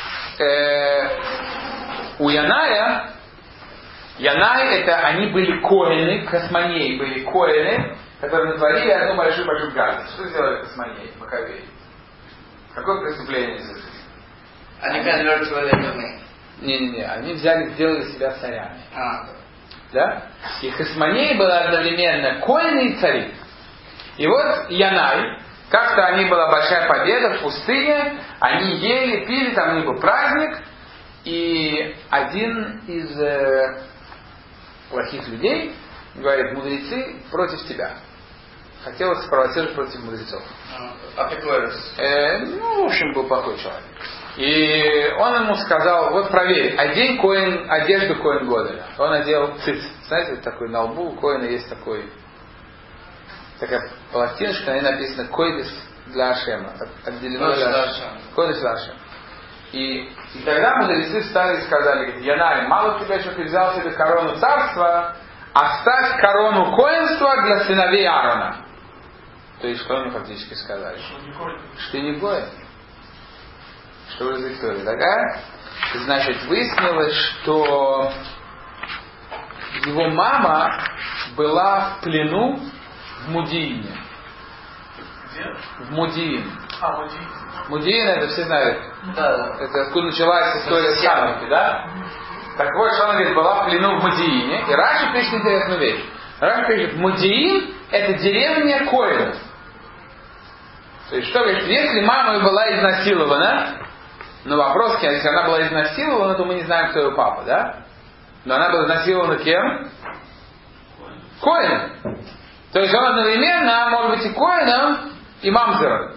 э, у Яная, Янай это они были коэны, Хасмонеи были коэны, которые натворили одну большую-большую гадость. Что сделали Хасмонеи, Маковеи? Какое преступление они совершили? Они конвертировали жены. Не-не-не, они взяли, сделали себя царями. А. Да? И Хасмонеи были одновременно коэны и цари. И вот Янай, как-то они была большая победа в пустыне, они ели, пили, там у них был праздник, и один из э, плохих людей говорит, мудрецы против тебя. Хотел их спровоцировать против мудрецов. Апикорис. Э, ну, в общем, был плохой человек. И он ему сказал, вот проверь, одень коин, одежду коин Годеля. Он одел циц. Знаете, вот такой на лбу у коина есть такой, такая пластиночка, на ней написано койдис для Ашема. Отделено для Ашема. Койдис для Ашема. И, и тогда мудрецы встали и сказали, говорит, Янай, мало тебя, что ты взял себе корону царства, оставь корону коинства для сыновей Аарона. То есть, что они фактически сказали? Что ты не гоин. Что вы за история такая? Значит, выяснилось, что его мама была в плену в Мудиине. Где? В Мудиин. А, Мудиин. Мудиин, это все знают. Да. Это откуда началась история с Хануки, да? Так вот, что она говорит, была в плену в Мудиине. И Раши пишет интересную вещь. Раши пишет, Мудиин это деревня коинов. То есть, что говорит, если мама была изнасилована, но вопрос, если она была изнасилована, то мы не знаем, кто ее папа, да? Но она была изнасилована кем? Коином. То есть он одновременно может быть и коином, и мамзером.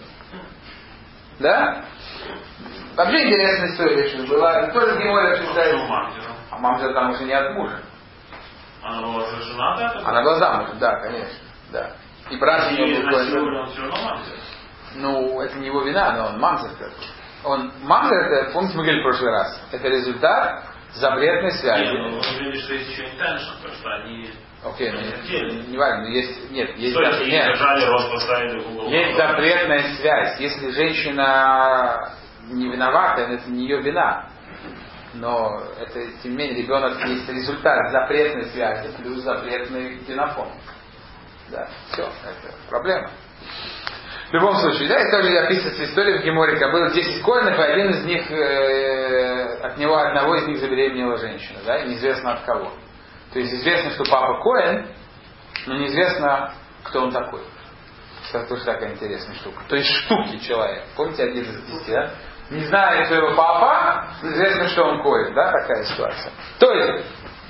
Да? Вообще интересная история, что была. Тоже Гемора обсуждает. А мамзер там уже не от мужа. Она была жената? Она была замужем, да, конечно. Да. И брат у него был коин. Он все равно мамзер. Ну, это не его вина, но он мамзер. Он мамзер, это, помните, мы говорили в прошлый раз, это результат запретной связи. Нет, ну, вы говорили, что есть еще интеншн, потому что они... Окей, ну, не, не важно, есть, нет, есть, Что, да, если нет, их держали, рост поставили в угол? есть запретная связь. Если женщина не виновата, это не ее вина. Но это, тем не менее, ребенок есть результат запретной связи плюс запретный генофон. Да, все, это проблема. В любом случае, да, и тоже описывается история в Геморе, когда было десять коинов, и один из них, э, от него, одного из них забеременела женщина, да, и неизвестно от кого. То есть известно, что папа коин, но неизвестно, кто он такой. Это тоже такая интересная штука. То есть штуки человек. Помните один из десяти, да? Не знает, кто его папа, известно, что он коин, да, такая ситуация. То есть,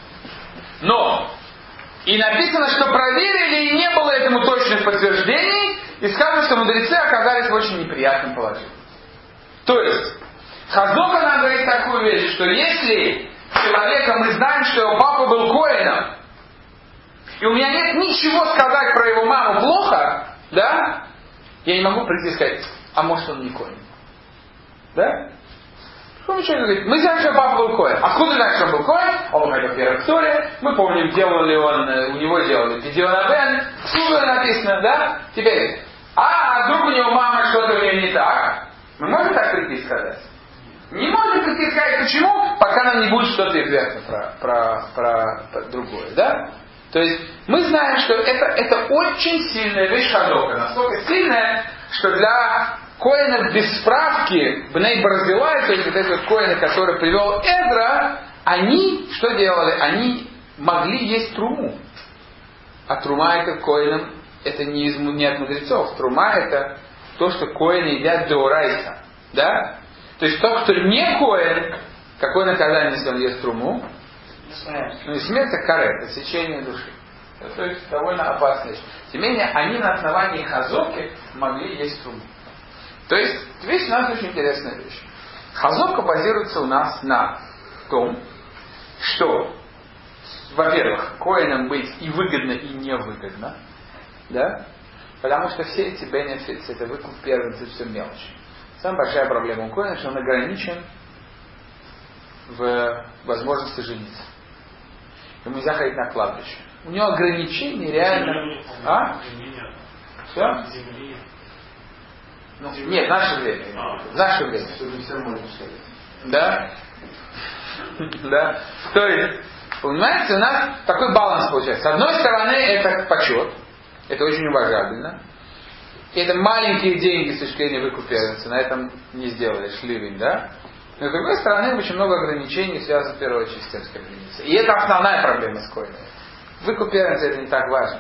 но, и написано, что проверили, и не было этому точных подтверждений, и сказано, что мудрецы оказались в очень неприятном положении. То есть, Хазока нам говорит такую вещь, что если человека мы знаем, что его папа был коином, и у меня нет ничего сказать про его маму плохо, да, Я не могу прийти и сказать, а может он не коэн. Да? Он ничего не говорит. Мы знаем, что папа был коэн. Откуда знаешь, что он был коэн? Он ходил в первой Торе. Мы помним, делал ли он, у него делали Пидиона Бен. Всюду написано, да? Теперь, а вдруг у него мама что-то у нее не так? Мы можем так прийти и сказать? Не можем прийти и сказать, почему, пока нам не будет что-то известно про, про, про, про другое, да? То есть мы знаем, что это, это очень сильная вещь хазока. Настолько сильная, что для коэнов без справки, Бней Барзилай, то есть вот эти коэны, которые привел Эзра, они что делали? Они могли есть труму. А трума это коэнам, это не, из, не от мудрецов. Трума это то, что коэны едят деорайса. Да? То есть тот, кто не коэн, какое наказание, если он ест труму? Ну и смерть это каре, отсечение души. То есть довольно опасная вещь. Тем не менее, они на основании хазоки могли есть труму. То есть, вещь у нас очень интересная вещь. Хазока базируется у нас на том, что, во-первых, коэнам быть и выгодно, и невыгодно. Да? Потому что все эти benefits, это выкуп первенцев, все мелочи. Самая большая проблема у коэна, что он ограничен в возможности жениться. Ему нельзя ходить на кладбище. У него ограничения реально... А? Все? Ну, нет, в наше время. В наше время. Да? Да. То есть, понимаете, у нас такой баланс получается. С одной стороны, это почет. Это очень уважабельно. И это маленькие деньги с точки зрения выкупа первенца. На этом не сделаешь ливень, да? Но с другой стороны, очень много ограничений связано в первую очередь с тем, с кем жениться. И это основная проблема с коинами. Выкуп первенца это не так важно.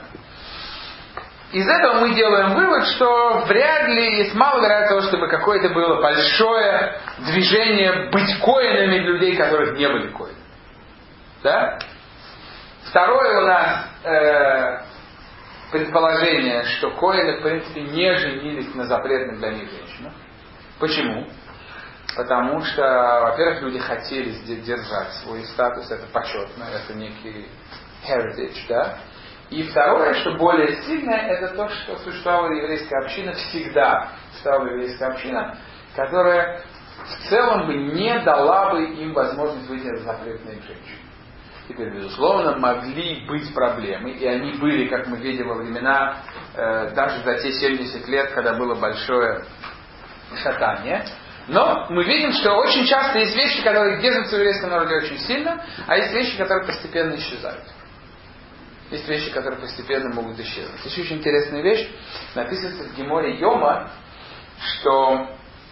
Из этого мы делаем вывод, что вряд ли есть мало вероятность того, чтобы какое-то было большое движение быть коинами для людей, которые не были коинами. Да? Второе у нас э, предположение, что коины в принципе не женились на запретных для них женщинах. Почему? Потому что, во-первых, люди хотели держать свой статус, это почетно, это некий heritage, да? И второе, что более сильное, это то, что существовала еврейская община всегда. Существовала еврейская община, которая в целом бы не дала бы им возможность выйти на запретные женщины. Теперь, безусловно, могли быть проблемы, и они были, как мы видим, во времена, э, даже за те семьдесят лет, когда было большое шатание. Но мы видим, что очень часто есть вещи, которые держатся в еврейском народе очень сильно, а есть вещи, которые постепенно исчезают. Есть вещи, которые постепенно могут исчезнуть. Еще очень интересная вещь. Написано в Геморе Йома, что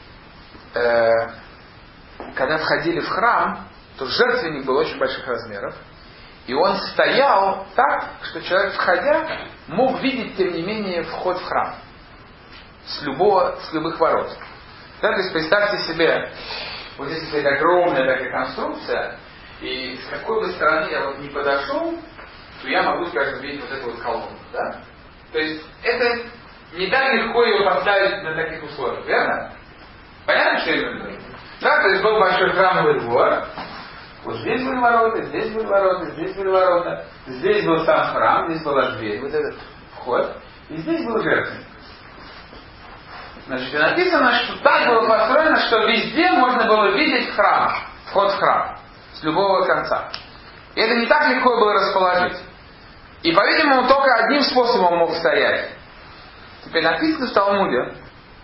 э, когда входили в храм, то жертвенник был очень больших размеров. И он стоял так, что человек, входя, мог видеть, тем не менее, вход в храм. С, любого, с любых ворот. Да, то есть представьте себе, вот здесь стоит огромная такая конструкция, и с какой бы стороны я вот не подошел, то я могу, скажем, видеть вот эту вот колонну. Да? То есть это не так легко его поставить на таких условиях, верно? Понятно, что я имею в виду? Да, то есть был большой храмовый двор, вот здесь были ворота, здесь были ворота, здесь были ворота, здесь был сам храм, здесь была дверь, вот этот вход, и здесь был жертвенник. Значит, и написано, что так было построено, что везде можно было видеть храм, вход в храм, с любого конца. И это не так легко было расположить. И, по-видимому, только одним способом мог стоять. Теперь написано в Талмуде,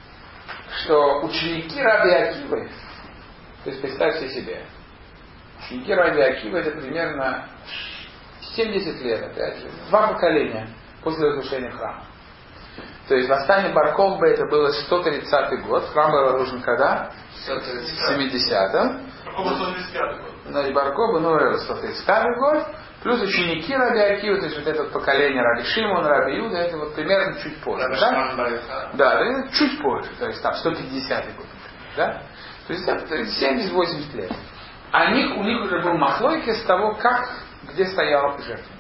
что ученики Раби Акивы, то есть представьте себе, ученики Раби Акивы это примерно семьдесят лет, опять же, два поколения после разрушения храма. То есть восстание Бар-Кохбы это было сто тридцатый год, храм был разрушен когда? В семидесятом. Ну и Бар-Кохба, ну, сто тридцать пятый год, плюс ученики Раби Акивы, то есть вот это вот поколение Раби Шимон, Раби Иуда, это вот примерно чуть позже. Да? Да, это чуть позже, то есть там сто пятидесятый год. Да? То есть это семьдесят-восемьдесят лет. А них, у них уже был махлойки с того, как, где стоял жертвенник.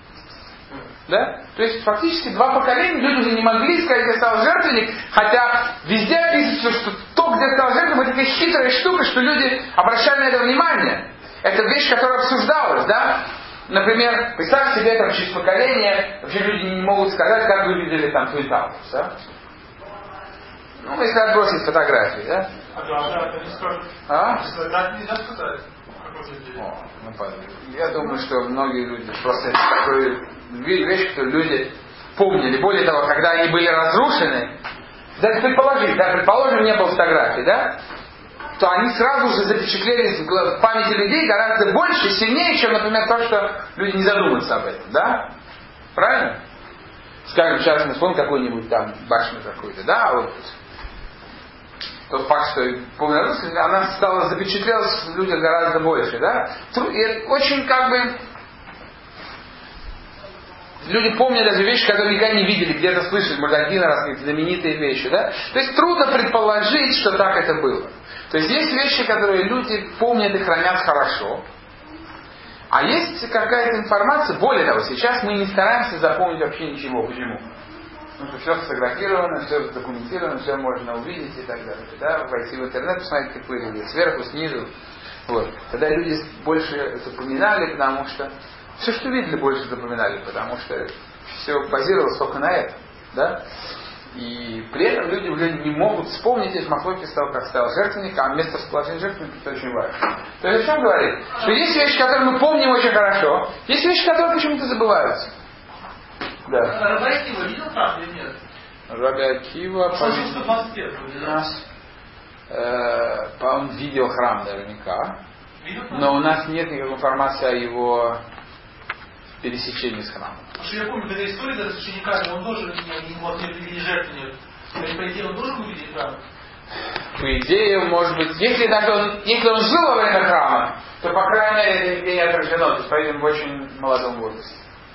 Да? То есть фактически два поколения люди уже не могли сказать, где стал жертвенник, хотя везде описывается, что то, где стал жертвенник, это такая хитрая штука, что люди обращали на это внимание. Это вещь, которая обсуждалась, да? Например, представь себе, там, через поколение, вообще люди не могут сказать, как выглядели там Twin Towers, да? Ну, если отбросить фотографии, да? А да, это не скажут. А? Так нельзя сказать. О, ну, я думаю, что многие люди, просто это такая вещь, что люди помнили. Более того, когда они были разрушены, даже предположить, да, предположим, не было фотографий, да, то они сразу же запечатлелись в памяти людей гораздо больше, сильнее, чем, например, то, что люди не задумываются об этом, да? Правильно? Скажем, сейчас мы вспомним какую-нибудь там башню какую-то, да, вот тот факт, что помню, она стала запечатлелась в людях гораздо больше, да? И очень как бы люди помнят даже вещи, которые никогда не видели, где-то слышали, может, один раз, какие-то знаменитые вещи, да? То есть трудно предположить, что так это было. То есть есть вещи, которые люди помнят и хранят хорошо, а есть какая-то информация, более того, сейчас мы не стараемся запомнить вообще ничего. Почему? Потому что все сфотографировано, все задокументировано, все можно увидеть и так далее. Да? Войти в интернет, посмотреть, как выглядит сверху, снизу. Вот. Тогда люди больше запоминали, потому что все, что видели, больше запоминали, потому что все базировалось только на этом. Да? И при этом люди уже не могут вспомнить, если Махлоки стал, как стал жертвенник, а место расположения жертвенника это очень важно. То есть о чем говорит? Что есть вещи, которые мы помним очень хорошо, есть вещи, которые почему-то забываются. Да. Раби Акива видел храм или нет? Раби Акива, у нас, э, он видел храм наверняка, видел храм? Но у нас нет никакой информации о его пересечении с храмом. Потому что я помню, когда история даже с учениками, он тоже не мог не видеть жертвенник. То есть, по идее, он должен был видеть храм? По идее, может быть, если, даже он, если он жил во время храма, то, по крайней мере, это нигде не отражено, то есть, по-видимому, в очень молодом возрасте.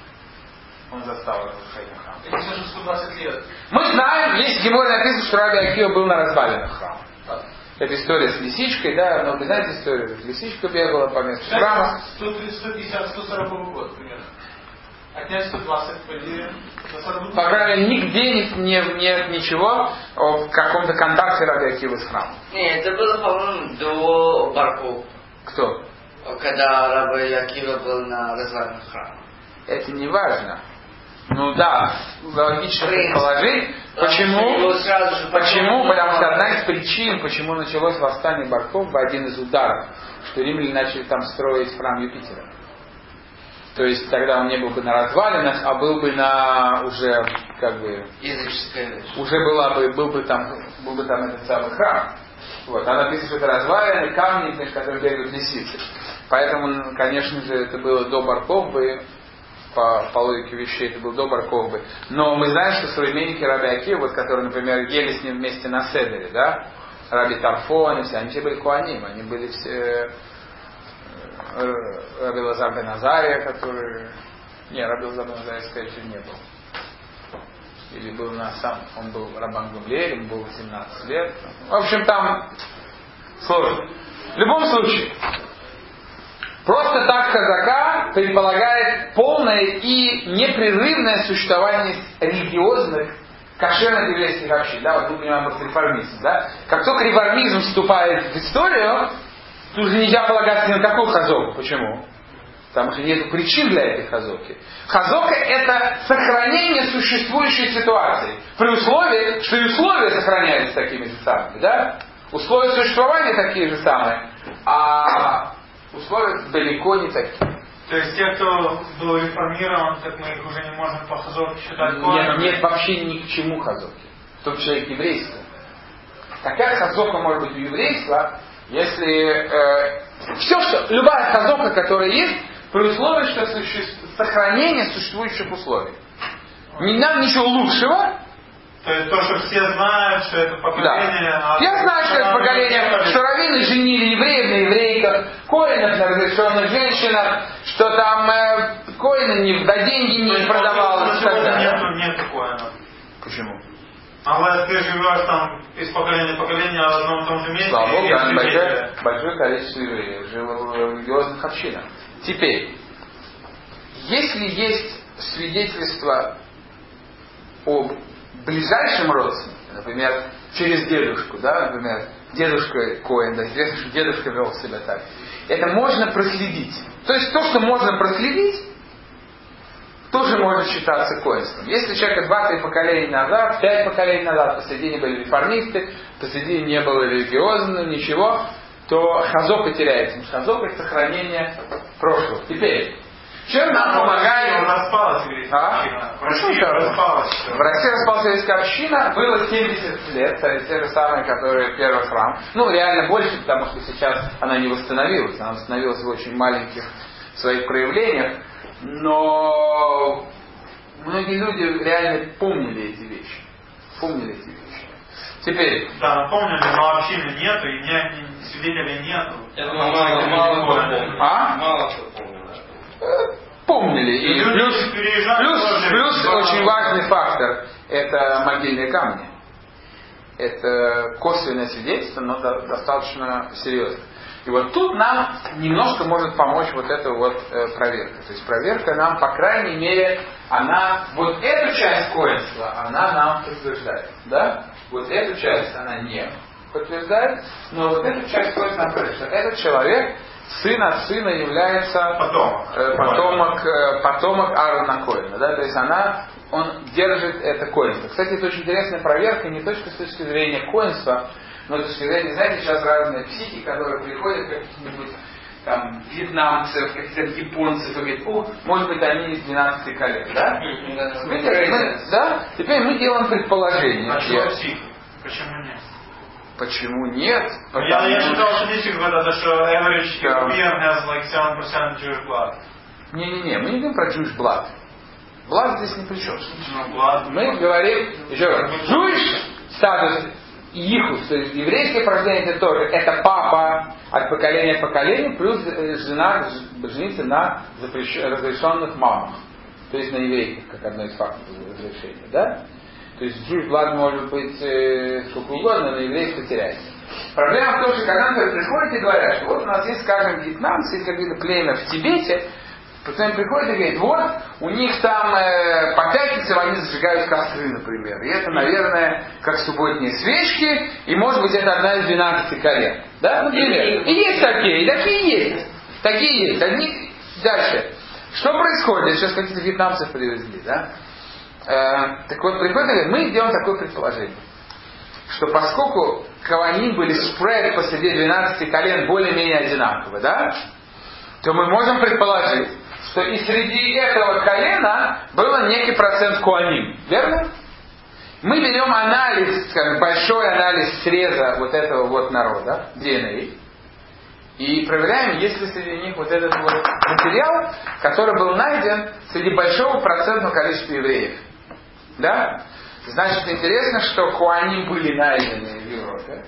Он застал разрушение храма. Это уже сто двадцать лет. Мы знаем, есть в Геморе написано, что Раби Акива был на развалинах храма. Это история с лисичкой, да, но вы знаете историю, лисичка бегала по месту храма. сто пятьдесят - сто сорок год примерно. Отнять сто двадцать по идее. По крайней мере, нигде нет, нет, нет ничего о каком-то контакте Раби Акивы с храмом. Нет, это было, по-моему, до Барков. Кто? Когда Раби Акива был на развалинах храма. Это не важно. Ну да, логично предположить. Почему? Почему? Потому что одна из причин, почему началось восстание Барков, один из ударов, что римляне начали там строить храм Юпитера. То есть тогда он не был бы на развалинах, а был бы на уже как бы уже была бы, был бы там был бы там этот самый храм. Вот. А написано, что это развалины, камни, в которых бегают лисицы. Поэтому, конечно же, это было до Барков бы. По, по логике вещей, это был до Барков бы. Но мы знаем, что современники Раби Акивы, вот, которые, например, ели с ним вместе на Седере, да, Раби Тарфон, все, они все были куаним, они были все э, Раби Лазар бен Азария, который... Не, Раби Лазар бен Азария, скорее всего, не был. Или был на сам, он был Рабан Гамлиэль, ему было восемнадцать лет. В общем, там сложно. В любом случае, просто так хазака предполагает полное и непрерывное существование религиозных, кошерных еврейских общин. Да, вот мы понимаем просто реформизм. Да? Как только реформизм вступает в историю, тут уже нельзя полагаться ни на какую хазоку. Почему? Потому что нет причин для этой хазоки. Хазока — это сохранение существующей ситуации. При условии, что и условия сохраняются такими же самыми. Да? Условия существования такие же самые. А условия далеко не такие. То есть те, кто был реформирован, так мы их уже не можем по хазоке считать? Нет, нет вообще ни к чему хазоки. В том числе и к еврейству. Какая хазока может быть у еврейства, если э, все, что, любая хазока, которая есть, при условии, что суще... сохранение существующих условий. Не нам ничего лучшего. То есть то, что все знают, что это поколение... Да. А я знаю, что это поколение, что раввины женили евреев на еврейках, коинов на разрешенных женщинах, что там э, коины не, да, деньги не продавал. Нет, нет коинов. Почему? А если ты живешь там из поколения в поколение в одном и том же месте... Слава Богу, да, большое, большое количество евреев жило в религиозных общинах. Теперь, если есть свидетельство об ближайшем родственнике, например, через дедушку, да, например, дедушка Коэн, да, известно, что дедушка вел себя так. Это можно проследить. То есть то, что можно проследить, тоже может считаться коинством. Если человека два-три поколения назад, пять поколений назад, посредине были реформисты, посредине не было религиозного, ничего, то хазока теряется. Хазока — это сохранение прошлого. Теперь, чем нам помогает... Распалась еврейская а? община. В России распалась. В России распалась еврейская община, было семьдесят лет, те же самые, которые первый храм. Ну, реально больше, потому что сейчас она не восстановилась. Она восстановилась в очень маленьких своих проявлениях. Но многие люди реально помнили эти вещи. Помнили эти вещи. Теперь... Да, напомнили, но общины нету, и не, не, свидетелей нету. Я думаю, мало, мало кто помнит. А? Мало кто помнит. Помнили. И И плюс, плюс, плюс очень важный фактор — это могильные камни. Это косвенное свидетельство, но достаточно серьезно. И вот тут нам немножко может помочь вот эта вот э, проверка. То есть проверка нам, по крайней мере, она, вот эту часть коинства, она нам подтверждает. Да? Вот эту часть она не подтверждает, но вот эту часть коинства нам подтверждает. Этот человек, сын от сына, является потомок, э, потомок, э, потомок Аарона Коэна. Да? То есть она, он держит это коинство. Кстати, это очень интересная проверка, не только с точки зрения коинства, но с точки зрения, знаете, сейчас разные психи, которые приходят, каких-нибудь там вьетнамцев, каких-то японцев, и говорят: о, может быть, они из двенадцати колен, да? Теперь мы, да? Теперь мы делаем предположение. А что психи? Почему нет? Почему нет? Я, я читал статистику, когда что average European has like seven percent Jewish blood. Не-не-не, мы не говорим про Jewish blood. Blood здесь ни при чем. Ну, blood. Мы говорим, еще раз, Jewish статус Ихус, то есть еврейское порождение, это тоже, это папа от поколения к поколению, плюс жена женится на запрещ... разрешенных мамах. То есть на еврейках, как одно из фактов разрешения, да? То есть Jewish blood может быть э, сколько угодно, но еврейство теряется. Проблема в том, что когда например, приходят и говорят, что вот у нас есть, скажем, вьетнамцы, или какое-то племя в Тибете, потом приходят и говорят: вот, у них там э, по пятницам они зажигают костры, например. И это, наверное, как субботние свечки, и может быть это одна из двенадцати колен. Да, например. И есть такие, и такие есть. Такие есть. Одни... Дальше. Что происходит? Сейчас какие-то вьетнамцев привезли, да? Э, так вот, приходят и говорят: мы делаем такое предположение, что поскольку коаним были спред посреди двенадцати колен более-менее одинаково, да, то мы можем предположить, что и среди этого колена было некий процент коаним. Верно? Мы берем анализ, скажем, большой анализ среза вот этого вот народа, ди эн эй, и проверяем, есть ли среди них вот этот вот материал, который был найден среди большого процентного количества евреев. Да? Значит, интересно, что коаним были найдены в Европе,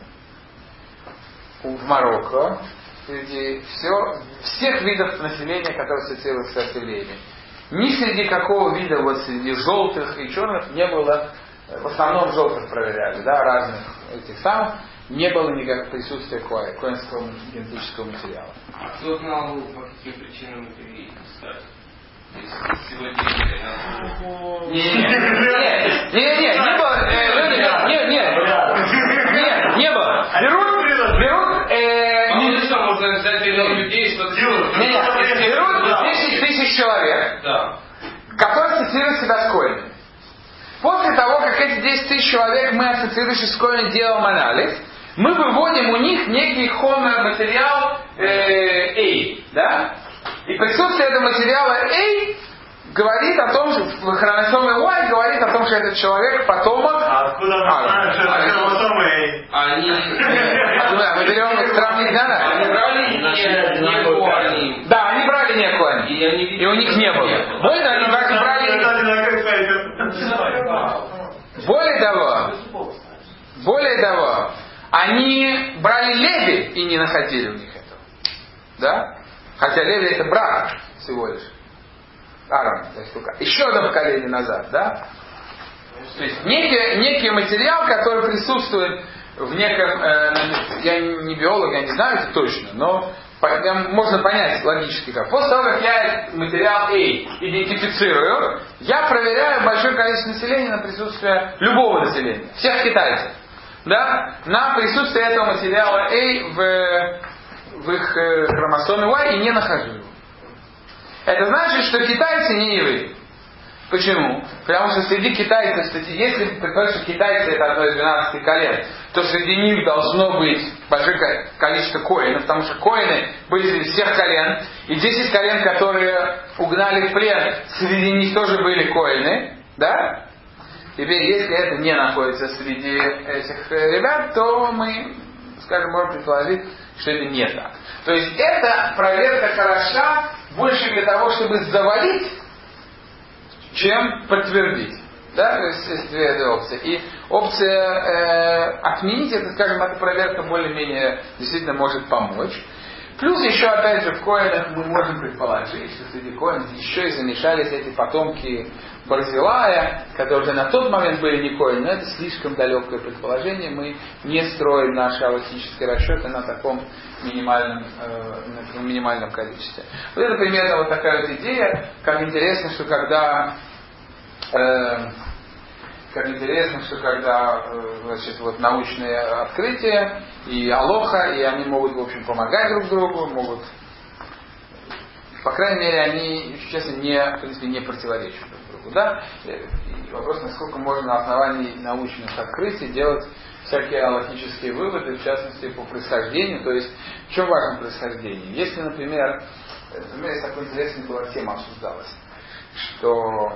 в Марокко, среди все, всех видов населения, которые ассоциировались с евреями. Ни среди какого вида, вот среди желтых и черных не было, в основном желтых проверяли, да, разных этих самых, не было никакого присутствия коэ, коэнского генетического материала. А кто знал, по каким причинам это и кстати? Сегодня не, не, не, не было, нет, нет, нет, не было. Берут, берут, не что можно взять миллион людей, что делают. Берут десять тысяч человек, да, которые ассоциируют себя с коэном. После того, как эти десять тысяч человек мы, ассоциирующие с коэном, делаем анализ, мы выводим у них некий материал A, да? И присутствие этого материала A говорит о том, что хромосома Y говорит о том, что этот человек потомок. А откуда мы знаем, что это хромосома A? Они... А мы берем сравнить надо? Они брали не коаним. Да, они брали не коаним. И у них не было. Более того, они брали... Более того, более того, они брали Леви и не находили у них этого. Да? Хотя Леви это брат всего лишь. Аарон, еще одно поколение назад, да? То есть некий, некий материал, который присутствует в неком, э, я не биолог, я не знаю это точно, но по, можно понять логически как. После того, как я материал A идентифицирую, я проверяю большое количество населения на присутствие любого населения, всех китайцев, да, на присутствие этого материала A в, в их э, хромосоме Y и не нахожу его. Это значит, что китайцы не евреи. Почему? Потому что среди китайцев, кстати, если предположить, что китайцы это одно из двенадцати колен, то среди них должно быть большое количество коинов, потому что коины были среди всех колен, и десять колен, которые угнали в плен, среди них тоже были коины, да? Теперь, если это не находится среди этих ребят, то мы, скажем, можем предположить, что это не так. То есть эта проверка хороша больше для того, чтобы завалить, чем подтвердить. Да? То есть есть две, две опции. И опция э, отменить, это, скажем, эта проверка более-менее действительно может помочь. Плюс еще, опять же, в коинах мы можем предположить, что среди коинов еще и замешались эти потомки Барзилая, которые уже на тот момент были не коины, но это слишком далекое предположение. Мы не строим наши аллахические расчеты на таком минимальном, э, на минимальном количестве. Вот это примерно вот такая вот идея. Как интересно, что когда э, как интересно, что когда э, значит, вот, научные открытия и алоха, и они могут, в общем, помогать друг другу, могут, по крайней мере, они, честно, не, в принципе, не противоречат друг другу. Да? И вопрос, насколько можно на основании научных открытий делать всякие аллахические выводы, в частности, по происхождению. То есть, в чем важно происхождение? Если, например, например, есть такая интересная была тема обсуждалась, что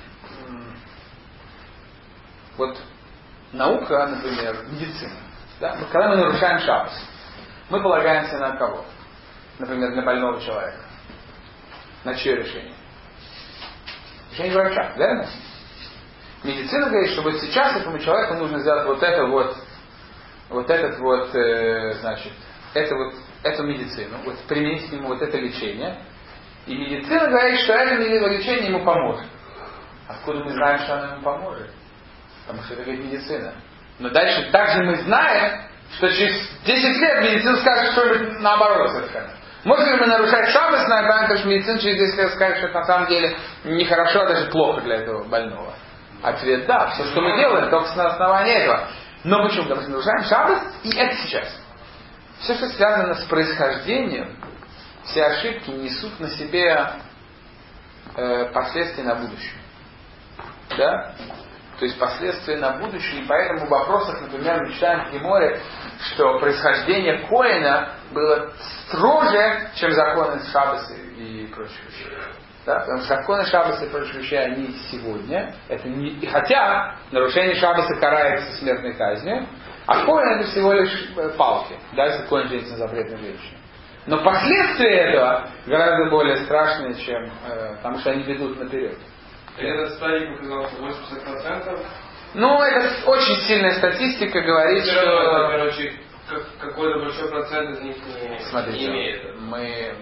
вот наука, например, медицина. Да? Когда мы нарушаем шаббат, мы полагаемся на кого? Например, на больного человека. На чье решение? Решение врача, верно? Медицина говорит, что вот сейчас этому человеку нужно сделать вот это вот, вот этот вот, э, значит, это вот, эту медицину, вот применить к нему вот это лечение. И медицина говорит, что это лечение ему поможет. Откуда мы знаем, что оно ему поможет? Потому что это говорит медицина. Но дальше также мы знаем, что через десять лет медицина скажет что-нибудь наоборот совершенно. Можно ли мы нарушать шаббат, знаем, потому что медицина через десять лет скажет, что это на самом деле нехорошо, а даже плохо для этого больного. Ответ да. Все, что мы делаем, только на основании этого. Но почему? Потому что мы нарушаем шаббат, и это сейчас. Все, что связано с происхождением, все ошибки несут на себе э, последствия на будущее. Да? То есть последствия на будущее, и поэтому в вопросах, например, мы читаем в Геморе, что происхождение Коэна было строже, чем законы Шаббаса и прочих вещей. Да? Потому что законы Шаббаса и прочих вещей, они сегодня, это не, и хотя нарушение Шаббаса карается смертной казнью, а Коэн это всего лишь палки, да, если Коэн женится на запретной женщине. Но последствия этого гораздо более страшные, чем, э, потому что они ведут наперед. И этот старик показал, что восемьдесят процентов. Ну, это очень сильная статистика говорит, что... Равно, короче, какой-то большой процент из них не, Смотрите, не имеет. Мы...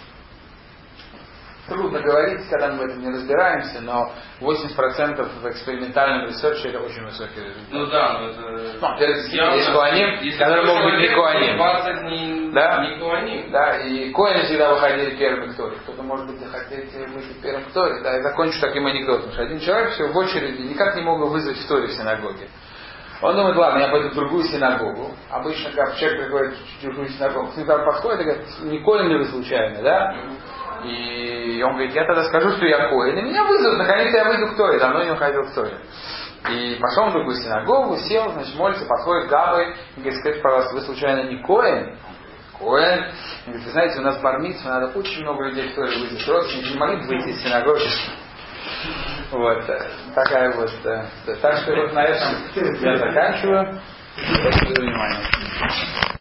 Трудно говорить, когда мы в этом не разбираемся, но восемьдесят процентов в экспериментальном ресерче это очень высокий результат. Ну да, но это... Ну, есть коаним, которые могут быть не коаним. двадцать не, да? не коаним. Да, и коины всегда выходили первыми в Торе. Кто-то, может быть, захотеть быть первым в Торе. Да, я закончу таким анекдотом, что один человек все в очереди никак не мог вызвать в Торе в синагоге. Он думает, ладно, я пойду в другую синагогу. Обычно, как человек приходит в другую синагогу, к нему подходит и говорит, не коин ли вы случайно, да? И он говорит, я тогда скажу, что я коин. И меня вызовут, наконец-то я выйду к Торе. Давно не уходил к Торе. И пошел в другую синагогу, сел, значит, молится, подходит к Габы и говорит, скажите, пожалуйста, вы случайно не коин? Коин. Он говорит, вы знаете, у нас бар-мицва, надо очень много людей в Торе выйти. Родственники не могли выйти из синагоги. Вот. Такая вот. Так что вот на этом я заканчиваю. Спасибо за внимание.